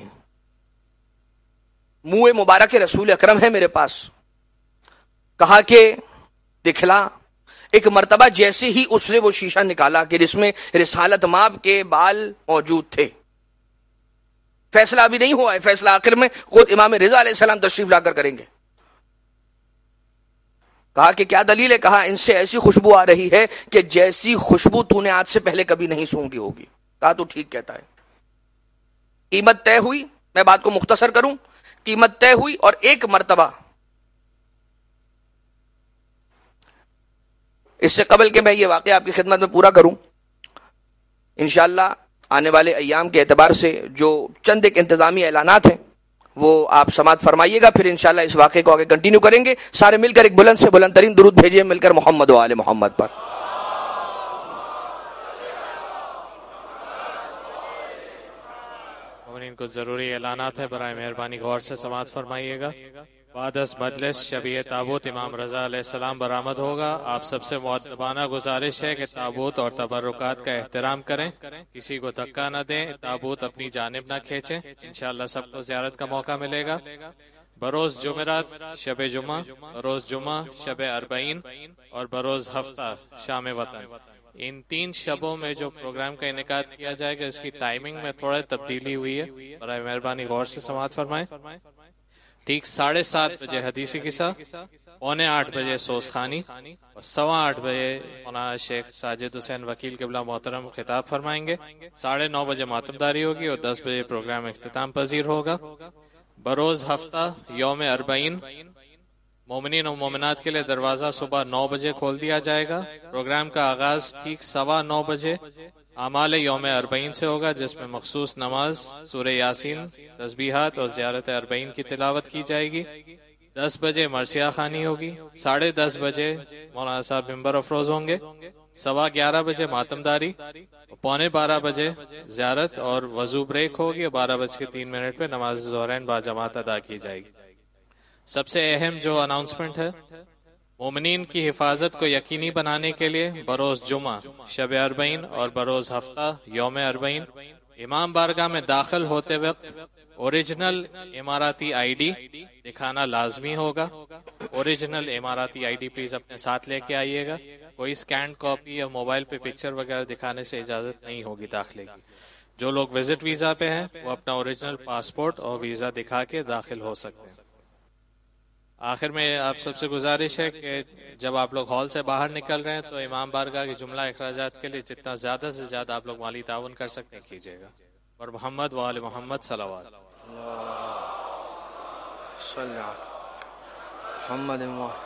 منہ مبارک رسول اکرم ہے میرے پاس. کہا کہ دکھلا. ایک مرتبہ جیسے ہی اس نے وہ شیشہ نکالا کہ جس میں رسالت ماب کے بال موجود تھے. فیصلہ ابھی نہیں ہوا ہے، فیصلہ آخر میں خود امام رضا علیہ السلام تشریف لا کر کریں گے. کہا کہ کیا دلیل ہے؟ کہا ان سے ایسی خوشبو آ رہی ہے کہ جیسی خوشبو تو نے آج سے پہلے کبھی نہیں سونگی ہوگی. کہا تو ٹھیک کہتا ہے. قیمت طے ہوئی. میں بات کو مختصر کروں، قیمت طے ہوئی اور ایک مرتبہ اس سے قبل کہ میں یہ واقعہ آپ کی خدمت میں پورا کروں، انشاءاللہ آنے والے ایام کے اعتبار سے جو چند ایک انتظامی اعلانات ہیں وہ آپ سماعت فرمائیے گا، پھر انشاءاللہ اس واقعے کو آگے کنٹینیو کریں گے. سارے مل کر ایک بلند سے بلند ترین درود بھیجیے مل کر محمد و آل محمد پر. ان کو ضروری اعلانات ہے، برائے مہربانی غور سے سماعت فرمائیے گا. بعد از مجلس شبیہ تابوت امام رضا علیہ السلام برآمد ہوگا. آپ سب سے مؤدبانہ گزارش ہے کہ تابوت اور تبرکات کا احترام کریں، کسی کو دھکا نہ دیں، تابوت اپنی جانب نہ کھینچیں. انشاءاللہ سب کو زیارت کا موقع ملے گا. بروز جمعرات شب جمعہ، بروز جمعہ شب اربعین اور بروز ہفتہ شام وطن، ان تین شبوں میں جو پروگرام کا انعقاد کیا جائے گا اس کی ٹائمنگ میں تھوڑا تبدیلی ہوئی ہے، برائے مہربانی غور سے سماعت فرمائیں. ٹھیک ساڑھے سات بجے حدیثی قصہ، پونے آٹھ بجے سوز خانی اور سوا آٹھ بجے مولانا شیخ ساجد حسین وکیل قبلہ محترم خطاب فرمائیں گے. ساڑھے نو بجے ماتمداری ہوگی اور دس بجے پروگرام اختتام پذیر ہوگا. بروز ہفتہ یوم اربعین مومنین و مومنات کے لیے دروازہ صبح نو بجے کھول دیا جائے گا. پروگرام کا آغاز ٹھیک سوا نو بجے اعمال یوم اربعین سے ہوگا، جس میں مخصوص نماز، سورہ یاسین، تسبیحات اور زیارت اربعین کی تلاوت کی جائے گی. دس بجے مرثیہ خوانی ہوگی. ساڑھے دس بجے مولانا صاحب ممبر افروز ہوں گے. سوا گیارہ بجے ماتمداری، پونے بارہ بجے زیارت اور وضو بریک ہوگی اور بارہ بج کے تین منٹ پہ نماز ظہرین با جماعت ادا کی جائے گی. سب سے اہم جو اناؤنسمنٹ ہے، مومنین کی حفاظت کو یقینی بنانے کے لیے بروز جمعہ شب اربعین اور بروز ہفتہ یوم اربعین امام بارگاہ میں داخل ہوتے وقت اوریجنل اماراتی آئی ڈی دکھانا لازمی ہوگا. اوریجنل اماراتی آئی ڈی پلیز اپنے ساتھ لے کے آئیے گا. کوئی اسکینڈ کاپی یا موبائل پہ پکچر وغیرہ دکھانے سے اجازت نہیں ہوگی داخلے کی. جو لوگ وزٹ ویزا پہ ہیں وہ اپنا اوریجنل پاسپورٹ اور ویزا دکھا کے داخل ہو سکتے ہیں. آخر میں آپ سب سے گزارش ہے کہ جب آپ لوگ ہال سے باہر نکل رہے ہیں تو امام بارگاہ کے جملہ اخراجات کے لیے جتنا زیادہ سے زیادہ آپ لوگ مالی تعاون کر سکتے ہیں کیجیے گا. اور محمد و آل محمد صلوات. محمد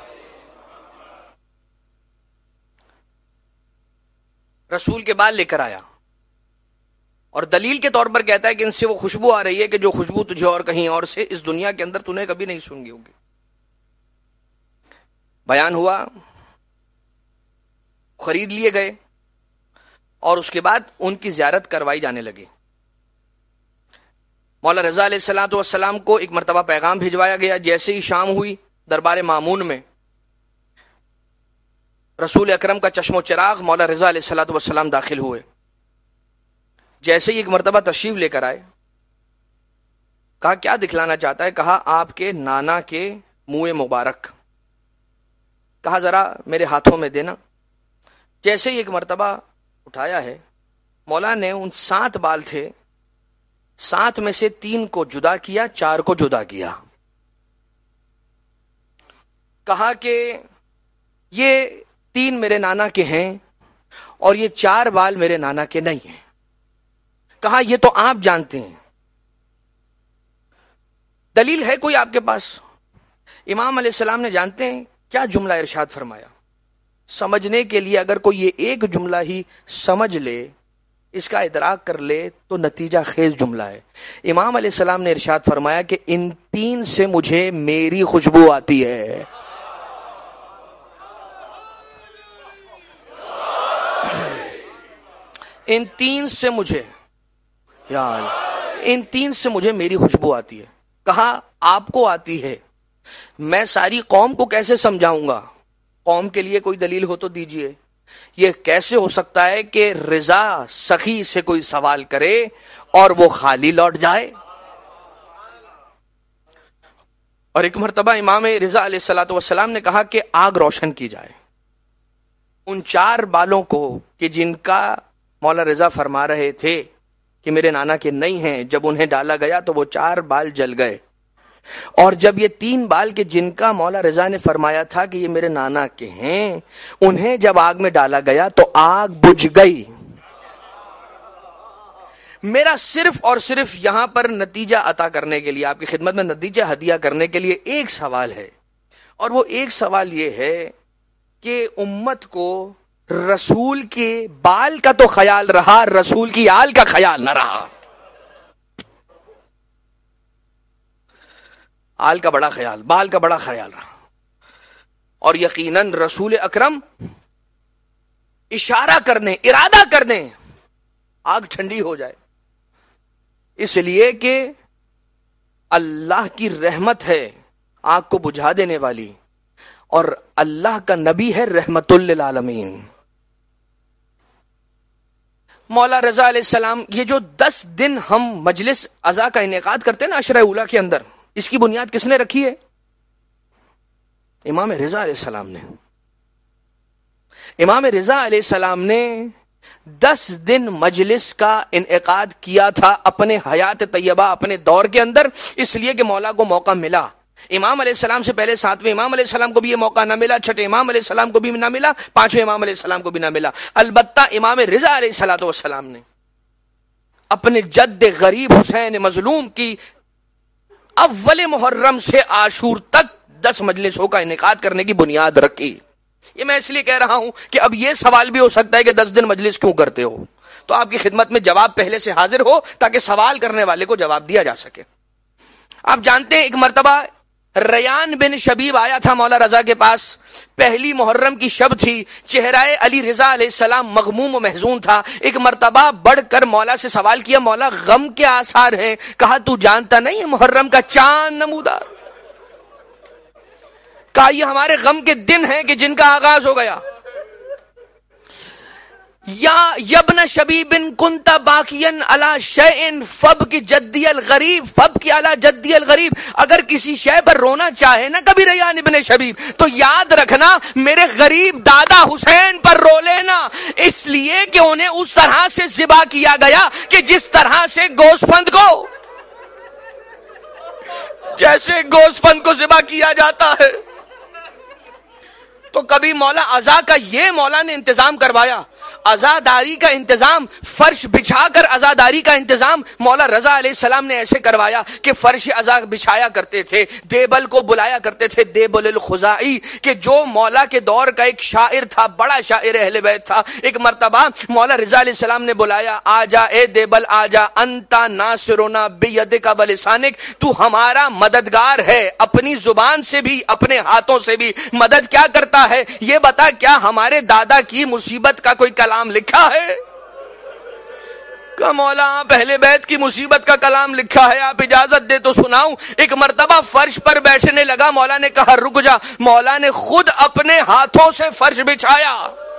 رسول کے بال لے کر آیا اور دلیل کے طور پر کہتا ہے کہ ان سے وہ خوشبو آ رہی ہے کہ جو خوشبو تجھے اور کہیں اور سے اس دنیا کے اندر تو نے کبھی نہیں سنگی ہوگی. بیان ہوا، خرید لیے گئے اور اس کے بعد ان کی زیارت کروائی جانے لگی. مولا رضا علیہ الصلوۃ والسلام کو ایک مرتبہ پیغام بھجوایا گیا. جیسے ہی شام ہوئی دربار مامون میں رسول اکرم کا چشم و چراغ مولا رضا علیہ الصلوۃ والسلام داخل ہوئے. جیسے ہی ایک مرتبہ تشریف لے کر آئے، کہا کیا دکھلانا چاہتا ہے؟ کہا آپ کے نانا کے منہ مبارک. کہا ذرا میرے ہاتھوں میں دینا. جیسے ہی ایک مرتبہ اٹھایا ہے، مولا نے ان سات بال تھے، سات میں سے تین کو جدا کیا، چار کو جدا کیا. کہا کہ یہ تین میرے نانا کے ہیں اور یہ چار بال میرے نانا کے نہیں ہیں. کہا یہ تو آپ جانتے ہیں، دلیل ہے کوئی آپ کے پاس؟ امام علیہ السلام نے جانتے ہیں کیا جملہ ارشاد فرمایا؟ سمجھنے کے لیے اگر کوئی یہ ایک جملہ ہی سمجھ لے، اس کا ادراک کر لے تو نتیجہ خیز جملہ ہے. امام علیہ السلام نے ارشاد فرمایا کہ ان تین سے مجھے میری خوشبو آتی ہے. ان تین سے مجھے یا اللہ ان تین سے مجھے میری خوشبو آتی ہے. کہا آپ کو آتی ہے, میں ساری قوم کو کیسے سمجھاؤں گا؟ قوم کے لیے کوئی دلیل ہو تو دیجئے. یہ کیسے ہو سکتا ہے کہ رضا سخی سے کوئی سوال کرے اور وہ خالی لوٹ جائے؟ اور ایک مرتبہ امام رضا علیہ الصلوۃ والسلام نے کہا کہ آگ روشن کی جائے. ان چار بالوں کو کہ جن کا مولا رضا فرما رہے تھے کہ میرے نانا کے نہیں ہیں, جب انہیں ڈالا گیا تو وہ چار بال جل گئے. اور جب یہ تین بال کے جن کا مولا رضا نے فرمایا تھا کہ یہ میرے نانا کے ہیں, انہیں جب آگ میں ڈالا گیا تو آگ بجھ گئی. میرا صرف اور صرف یہاں پر نتیجہ عطا کرنے کے لیے, آپ کی خدمت میں نتیجہ ہدیہ کرنے کے لیے ایک سوال ہے, اور وہ ایک سوال یہ ہے کہ امت کو رسول کے بال کا تو خیال رہا, رسول کی آل کا خیال نہ رہا. آل کا بڑا خیال, بال کا بڑا خیال رہا. اور یقیناً رسول اکرم اشارہ کرنے, ارادہ کرنے آگ ٹھنڈی ہو جائے, اس لیے کہ اللہ کی رحمت ہے آگ کو بجھا دینے والی, اور اللہ کا نبی ہے رحمت للعالمین. مولا رضا علیہ السلام, یہ جو دس دن ہم مجلس عزا کا انعقاد کرتے ہیں نا عشرہ اولیٰ کے اندر, اس کی بنیاد کس نے رکھی ہے؟ امام رضا علیہ السلام نے. امام رضا علیہ السلام نے دس دن مجلس کا انعقاد کیا تھا اپنے حیات طیبہ, اپنے دور کے اندر, اس لیے کہ مولا کو موقع ملا. امام علیہ السلام سے پہلے ساتویں امام علیہ السلام کو بھی یہ موقع نہ ملا, چھٹے امام علیہ السلام کو بھی نہ ملا, پانچویں امام علیہ السلام کو بھی نہ ملا. البتہ امام رضا علیہ الصلوۃ والسلام نے اپنے جد غریب حسین مظلوم کی اول محرم سے عاشور تک دس مجلسوں کا انعقاد کرنے کی بنیاد رکھی. یہ میں اس لیے کہہ رہا ہوں کہ اب یہ سوال بھی ہو سکتا ہے کہ دس دن مجلس کیوں کرتے ہو, تو آپ کی خدمت میں جواب پہلے سے حاضر ہو تاکہ سوال کرنے والے کو جواب دیا جا سکے. آپ جانتے ہیں ایک مرتبہ ریان بن شبیب آیا تھا مولا رضا کے پاس, پہلی محرم کی شب تھی, چہرہ علی رضا علیہ السلام مغموم و محزون تھا. ایک مرتبہ بڑھ کر مولا سے سوال کیا, مولا غم کے آثار ہیں؟ کہا تو جانتا نہیں محرم کا چاند نمودار. کہا یہ ہمارے غم کے دن ہیں کہ جن کا آغاز ہو گیا. یا یبن شبیب کنت باقین علی شیء فب کی جدی الغریب, فب کی علی جدی الغریب, اگر کسی شے پر رونا چاہے نا کبھی ریان ابن شبیب تو یاد رکھنا میرے غریب دادا حسین پر رو لینا, اس لیے کہ انہیں اس طرح سے ذبح کیا گیا کہ جس طرح سے گوسفند کو, جیسے گوسفند کو ذبح کیا جاتا ہے. تو کبھی مولا عزا کا یہ مولا نے انتظام کروایا, عزاداری کا انتظام, فرش بچھا کر عزاداری کا انتظام مولا رضا علیہ السلام نے ایسے کروایا کہ فرش عزا بچھایا کرتے تھے, دیبل کو بلایا کرتے تھے, دیبل الخزائی, کہ جو مولا کے دور کا ایک شاعر تھا, بڑا شاعر اہل بیت تھا. ایک مرتبہ مولا رضا علیہ السلام نے بلایا, آجا اے دیبل آجا, انتا ناصرنا بیدک ولسانک, تو ہمارا مددگار ہے, اپنی زبان سے بھی اپنے ہاتھوں سے بھی. مدد کیا کرتا ہے یہ بتا, کیا ہمارے دادا کی مصیبت کا کوئی کلام لکھا ہے؟ کہ مولا آپ اہل بیت کی مصیبت کا کلام لکھا ہے, آپ اجازت دے تو سناؤں. ایک مرتبہ فرش پر بیٹھنے لگا, مولا نے کہا رک جا. مولا نے خود اپنے ہاتھوں سے فرش بچھایا.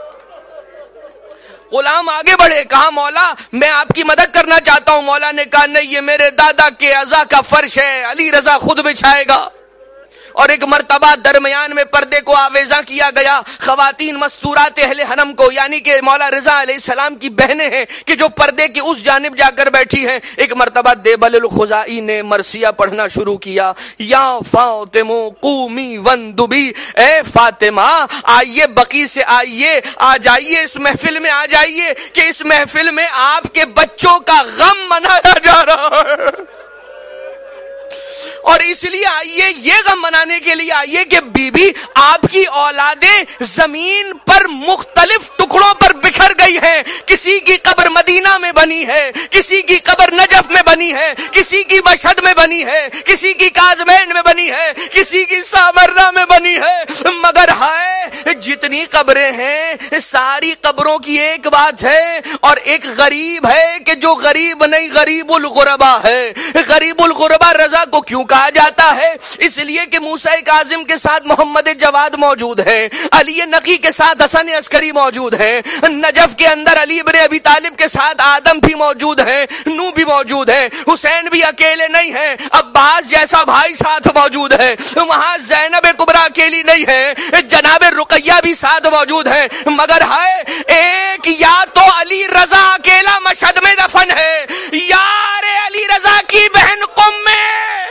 غلام آگے بڑھے, کہا مولا میں آپ کی مدد کرنا چاہتا ہوں. مولا نے کہا نہیں, یہ میرے دادا کے عزا کا فرش ہے, علی رضا خود بچھائے گا. اور ایک مرتبہ درمیان میں پردے کو آویزہ کیا گیا, خواتین مستورات اہل حرم کو, یعنی کہ مولا رضا علیہ السلام کی بہنیں ہیں کہ جو پردے کی اس جانب جا کر بیٹھی ہیں. ایک مرتبہ دیبل الخزائی نے مرثیہ پڑھنا شروع کیا, یا فاطمہ قومی وندبی, اے فاطمہ آئیے بقی سے آئیے, آ جائیے اس محفل میں, آ جائیے کہ اس محفل میں آپ کے بچوں کا غم منایا جا رہا ہے. اور اس لیے آئیے, یہ غم منانے کے لیے آئیے کہ بی بی آپ کی اولادیں زمین پر مختلف ٹکڑوں پر بکھر گئی ہیں. کسی کی قبر مدینہ میں بنی ہے, کسی کی قبر نجف میں بنی ہے, کسی کی مشہد میں بنی ہے, کسی کی کازمین میں بنی ہے, کسی کی سامرہ میں بنی ہے. مگر ہائے جتنی قبریں ہیں ساری قبروں کی ایک بات ہے, اور ایک غریب ہے کہ جو غریب نہیں غریب الغربا ہے. غریب الغربا رضا کو کیوں کہا جاتا ہے؟ اس لیے کہ موسیٰ کاظم کے ساتھ محمد جواد موجود ہے, علی نقی کے ساتھ حسن عسکری موجود ہے, نجف کے اندر علی بن ابی طالب کے ساتھ آدم بھی موجود ہے, نو بھی موجود ہے, حسین بھی اکیلے نہیں ہے, عباس جیسا بھائی ساتھ موجود ہے, وہاں زینب کبریٰ اکیلی نہیں ہے, جناب رقیہ بھی ساتھ موجود ہے. مگر ہے ایک یا تو علی رضا اکیلا مشہد میں دفن ہے, یار علی رضا کی بہن قم میں,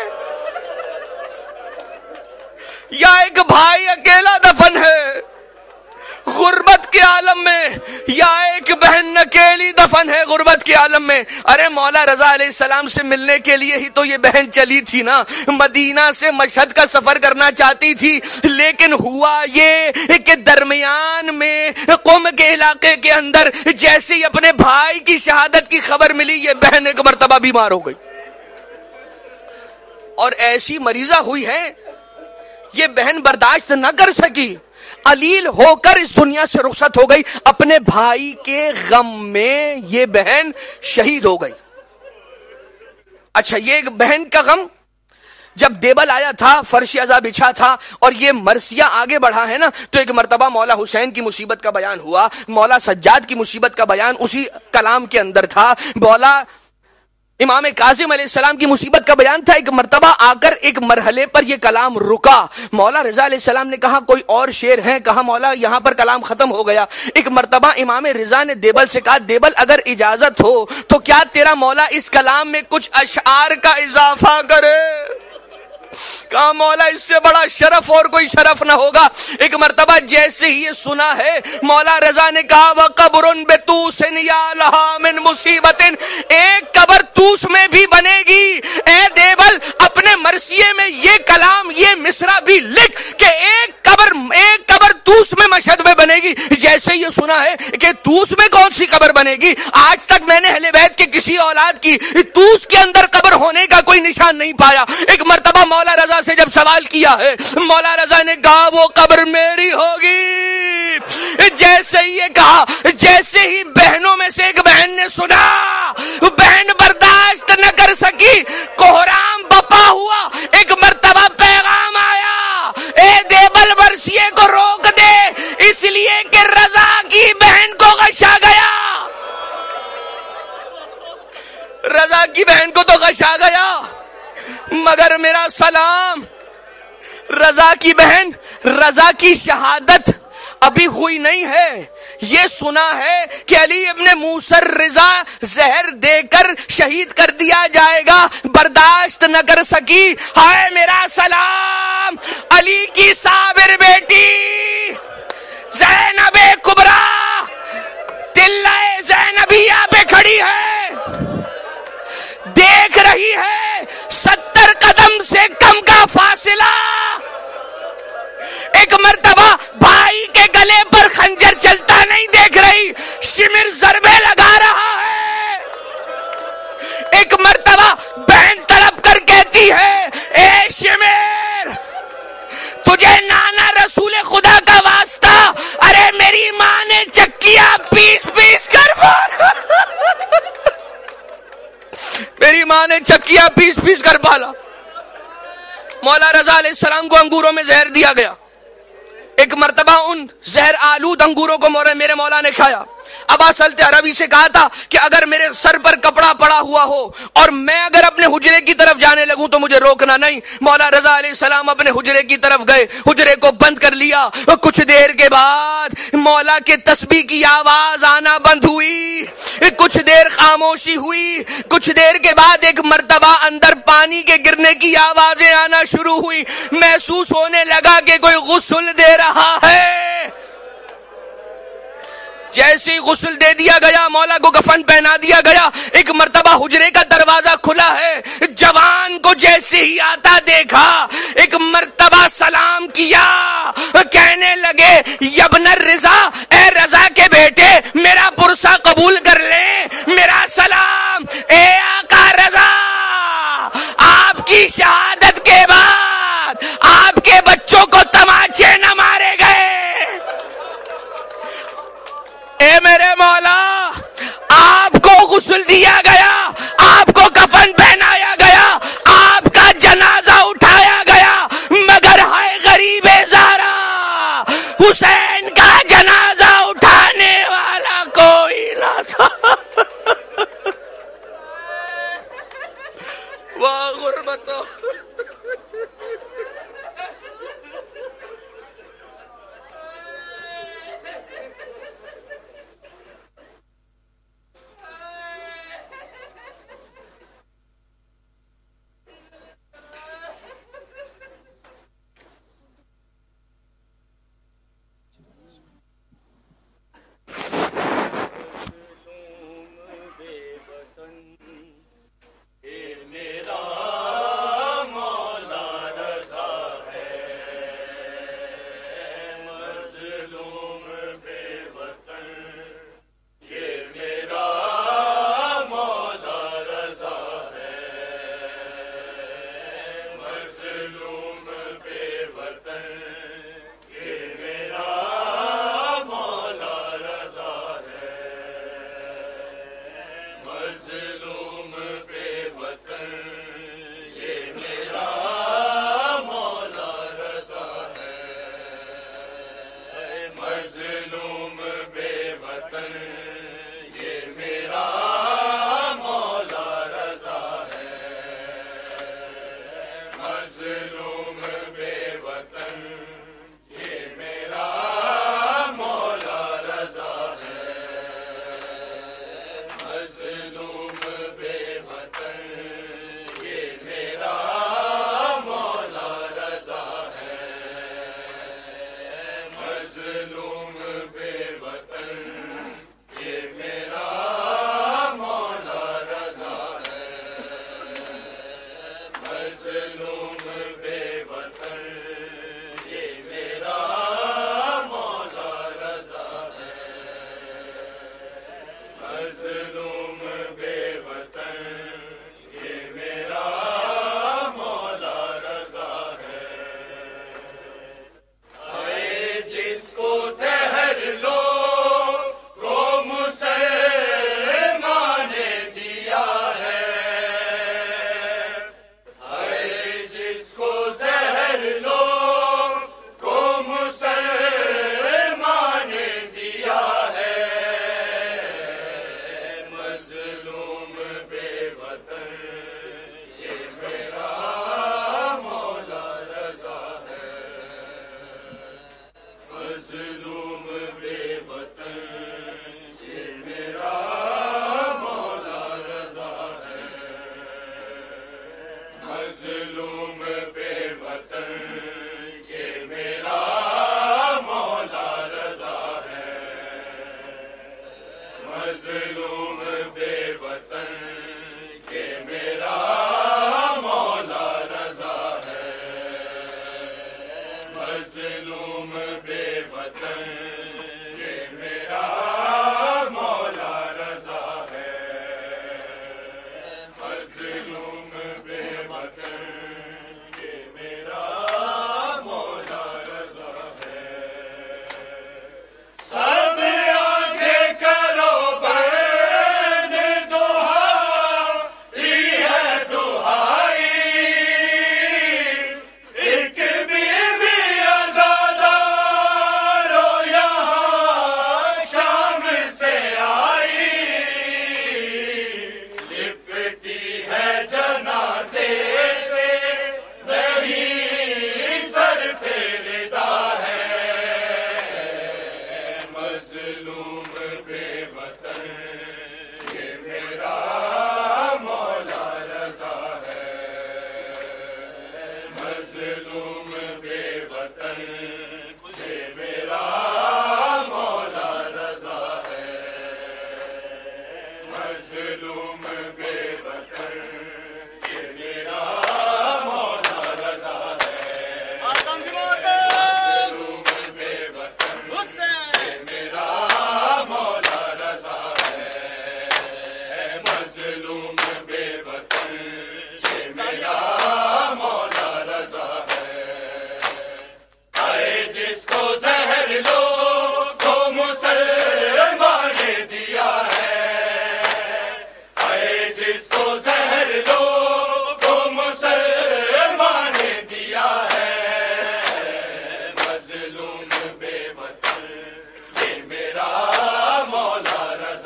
یا ایک بھائی اکیلا دفن ہے غربت کے عالم میں, یا ایک بہن اکیلی دفن ہے غربت کے عالم میں. ارے مولا رضا علیہ السلام سے ملنے کے لیے ہی تو یہ بہن چلی تھی نا, مدینہ سے مشہد کا سفر کرنا چاہتی تھی, لیکن ہوا یہ کہ درمیان میں قم کے علاقے کے اندر جیسے ہی اپنے بھائی کی شہادت کی خبر ملی, یہ بہن ایک مرتبہ بیمار ہو گئی, اور ایسی مریضہ ہوئی ہے یہ بہن برداشت نہ کر سکی, علیل ہو کر اس دنیا سے رخصت ہو گئی. اپنے بھائی کے غم میں یہ بہن شہید ہو گئی. اچھا, یہ ایک بہن کا غم جب دیبل آیا تھا, فرش عزا بچھا تھا, اور یہ مرثیہ آگے بڑھا ہے نا, تو ایک مرتبہ مولا حسین کی مصیبت کا بیان ہوا, مولا سجاد کی مصیبت کا بیان اسی کلام کے اندر تھا, مولا امام کاظم علیہ السلام کی مصیبت کا بیان تھا. ایک مرتبہ آ کر ایک مرحلے پر یہ کلام رکا. مولا رضا علیہ السلام نے کہا کوئی اور شعر ہے؟ کہا مولا یہاں پر کلام ختم ہو گیا. ایک مرتبہ امام رضا نے دیبل سے کہا دیبل اگر اجازت ہو تو کیا تیرا مولا اس کلام میں کچھ اشعار کا اضافہ کرے؟ کہا مولا اس سے بڑا شرف اور کوئی شرف نہ ہوگا. ایک مرتبہ جیسے ہی یہ سنا ہے, مولا رضا نے کہا وَقَبْرٌ بِتُوسٍ يَا لَهَا مِن مُصِیبَةٍ, ایک قبر توس میں بھی بنے گی. اے دیبل اپنے مرثیے میں یہ کلام یہ مصرع بھی لکھ کہ ایک قبر ایک قبر توس میں مشہد میں بنے گی. جیسے یہ سنا ہے کہ توس میں کون سی قبر بنے گی, آج تک میں نے اہل بیت کے کسی اولاد کی توس کے اندر قبر ہونے کا کوئی نشان نہیں پایا. ایک مرتبہ مولا رضا سے جب سوال کیا ہے, مولا رضا نے کہا وہ قبر میری ہوگی. جیسے ہی یہ کہا, جیسے ہی بہنوں میں سے ایک بہن نے سنا, بہن برداشت نہ کر سکی, کوہرام بپا ہوا. ایک مرتبہ پیغام آیا, اے دیبل مرثیے کو روک دے, اس لیے کہ رضا کی بہن کو غشا گیا. رضا کی بہن کو تو غشا گیا, مگر میرا سلام, رضا کی بہن, رضا کی شہادت ابھی ہوئی نہیں ہے. یہ سنا ہے کہ علی ابن موسیٰ رضا زہر دے کر شہید کر دیا جائے گا, برداشت نہ کر سکی. ہائے میرا سلام, علی کی صابر بیٹی زینب کبریٰ تلہ زینبیہ پہ کھڑی ہے, دیکھ رہی ہے ستر قدم سے کم کا فاصلہ. ایک مرتبہ بھائی کے گلے پر خنجر چلتا نہیں دیکھ رہی, شمر ضربے لگا رہا ہے. ایک مرتبہ بہن تڑپ کر کہتی ہے اے شمر تجھے نانا رسول خدا کا واسطہ, ارے میری ماں نے چکیاں پیس پیس کر میری ماں نے چکیاں پیس پیس کر پالا. مولا رضا علیہ السلام کو انگوروں میں زہر دیا گیا. ایک مرتبہ ان زہر آلود انگوروں کو میرے مولا نے کھایا. ابا سلط عربی سے کہا تھا کہ اگر میرے سر پر کپڑا پڑا ہوا ہو اور میں اگر اپنے حجرے کی طرف جانے لگوں تو مجھے روکنا نہیں. مولا رضا علیہ السلام اپنے حجرے کی طرف گئے, حجرے کو بند کر لیا. کچھ دیر کے بعد مولا کے تسبیح کی آواز آنا بند ہوئی, کچھ دیر خاموشی ہوئی. کچھ دیر کے بعد ایک مرتبہ اندر پانی کے گرنے کی آوازیں آنا شروع ہوئی. محسوس ہونے لگا کہ کوئی غسل دے رہا ہے. جیسے ہی غسل دے دیا گیا, مولا کو کفن پہنا دیا گیا. ایک مرتبہ حجرے کا دروازہ کھلا ہے, جوان کو جیسے ہی آتا دیکھا, ایک مرتبہ سلام کیا, کہنے لگے یبن رضا, اے رضا کے بیٹے, میرا واہ غربتوں. Goes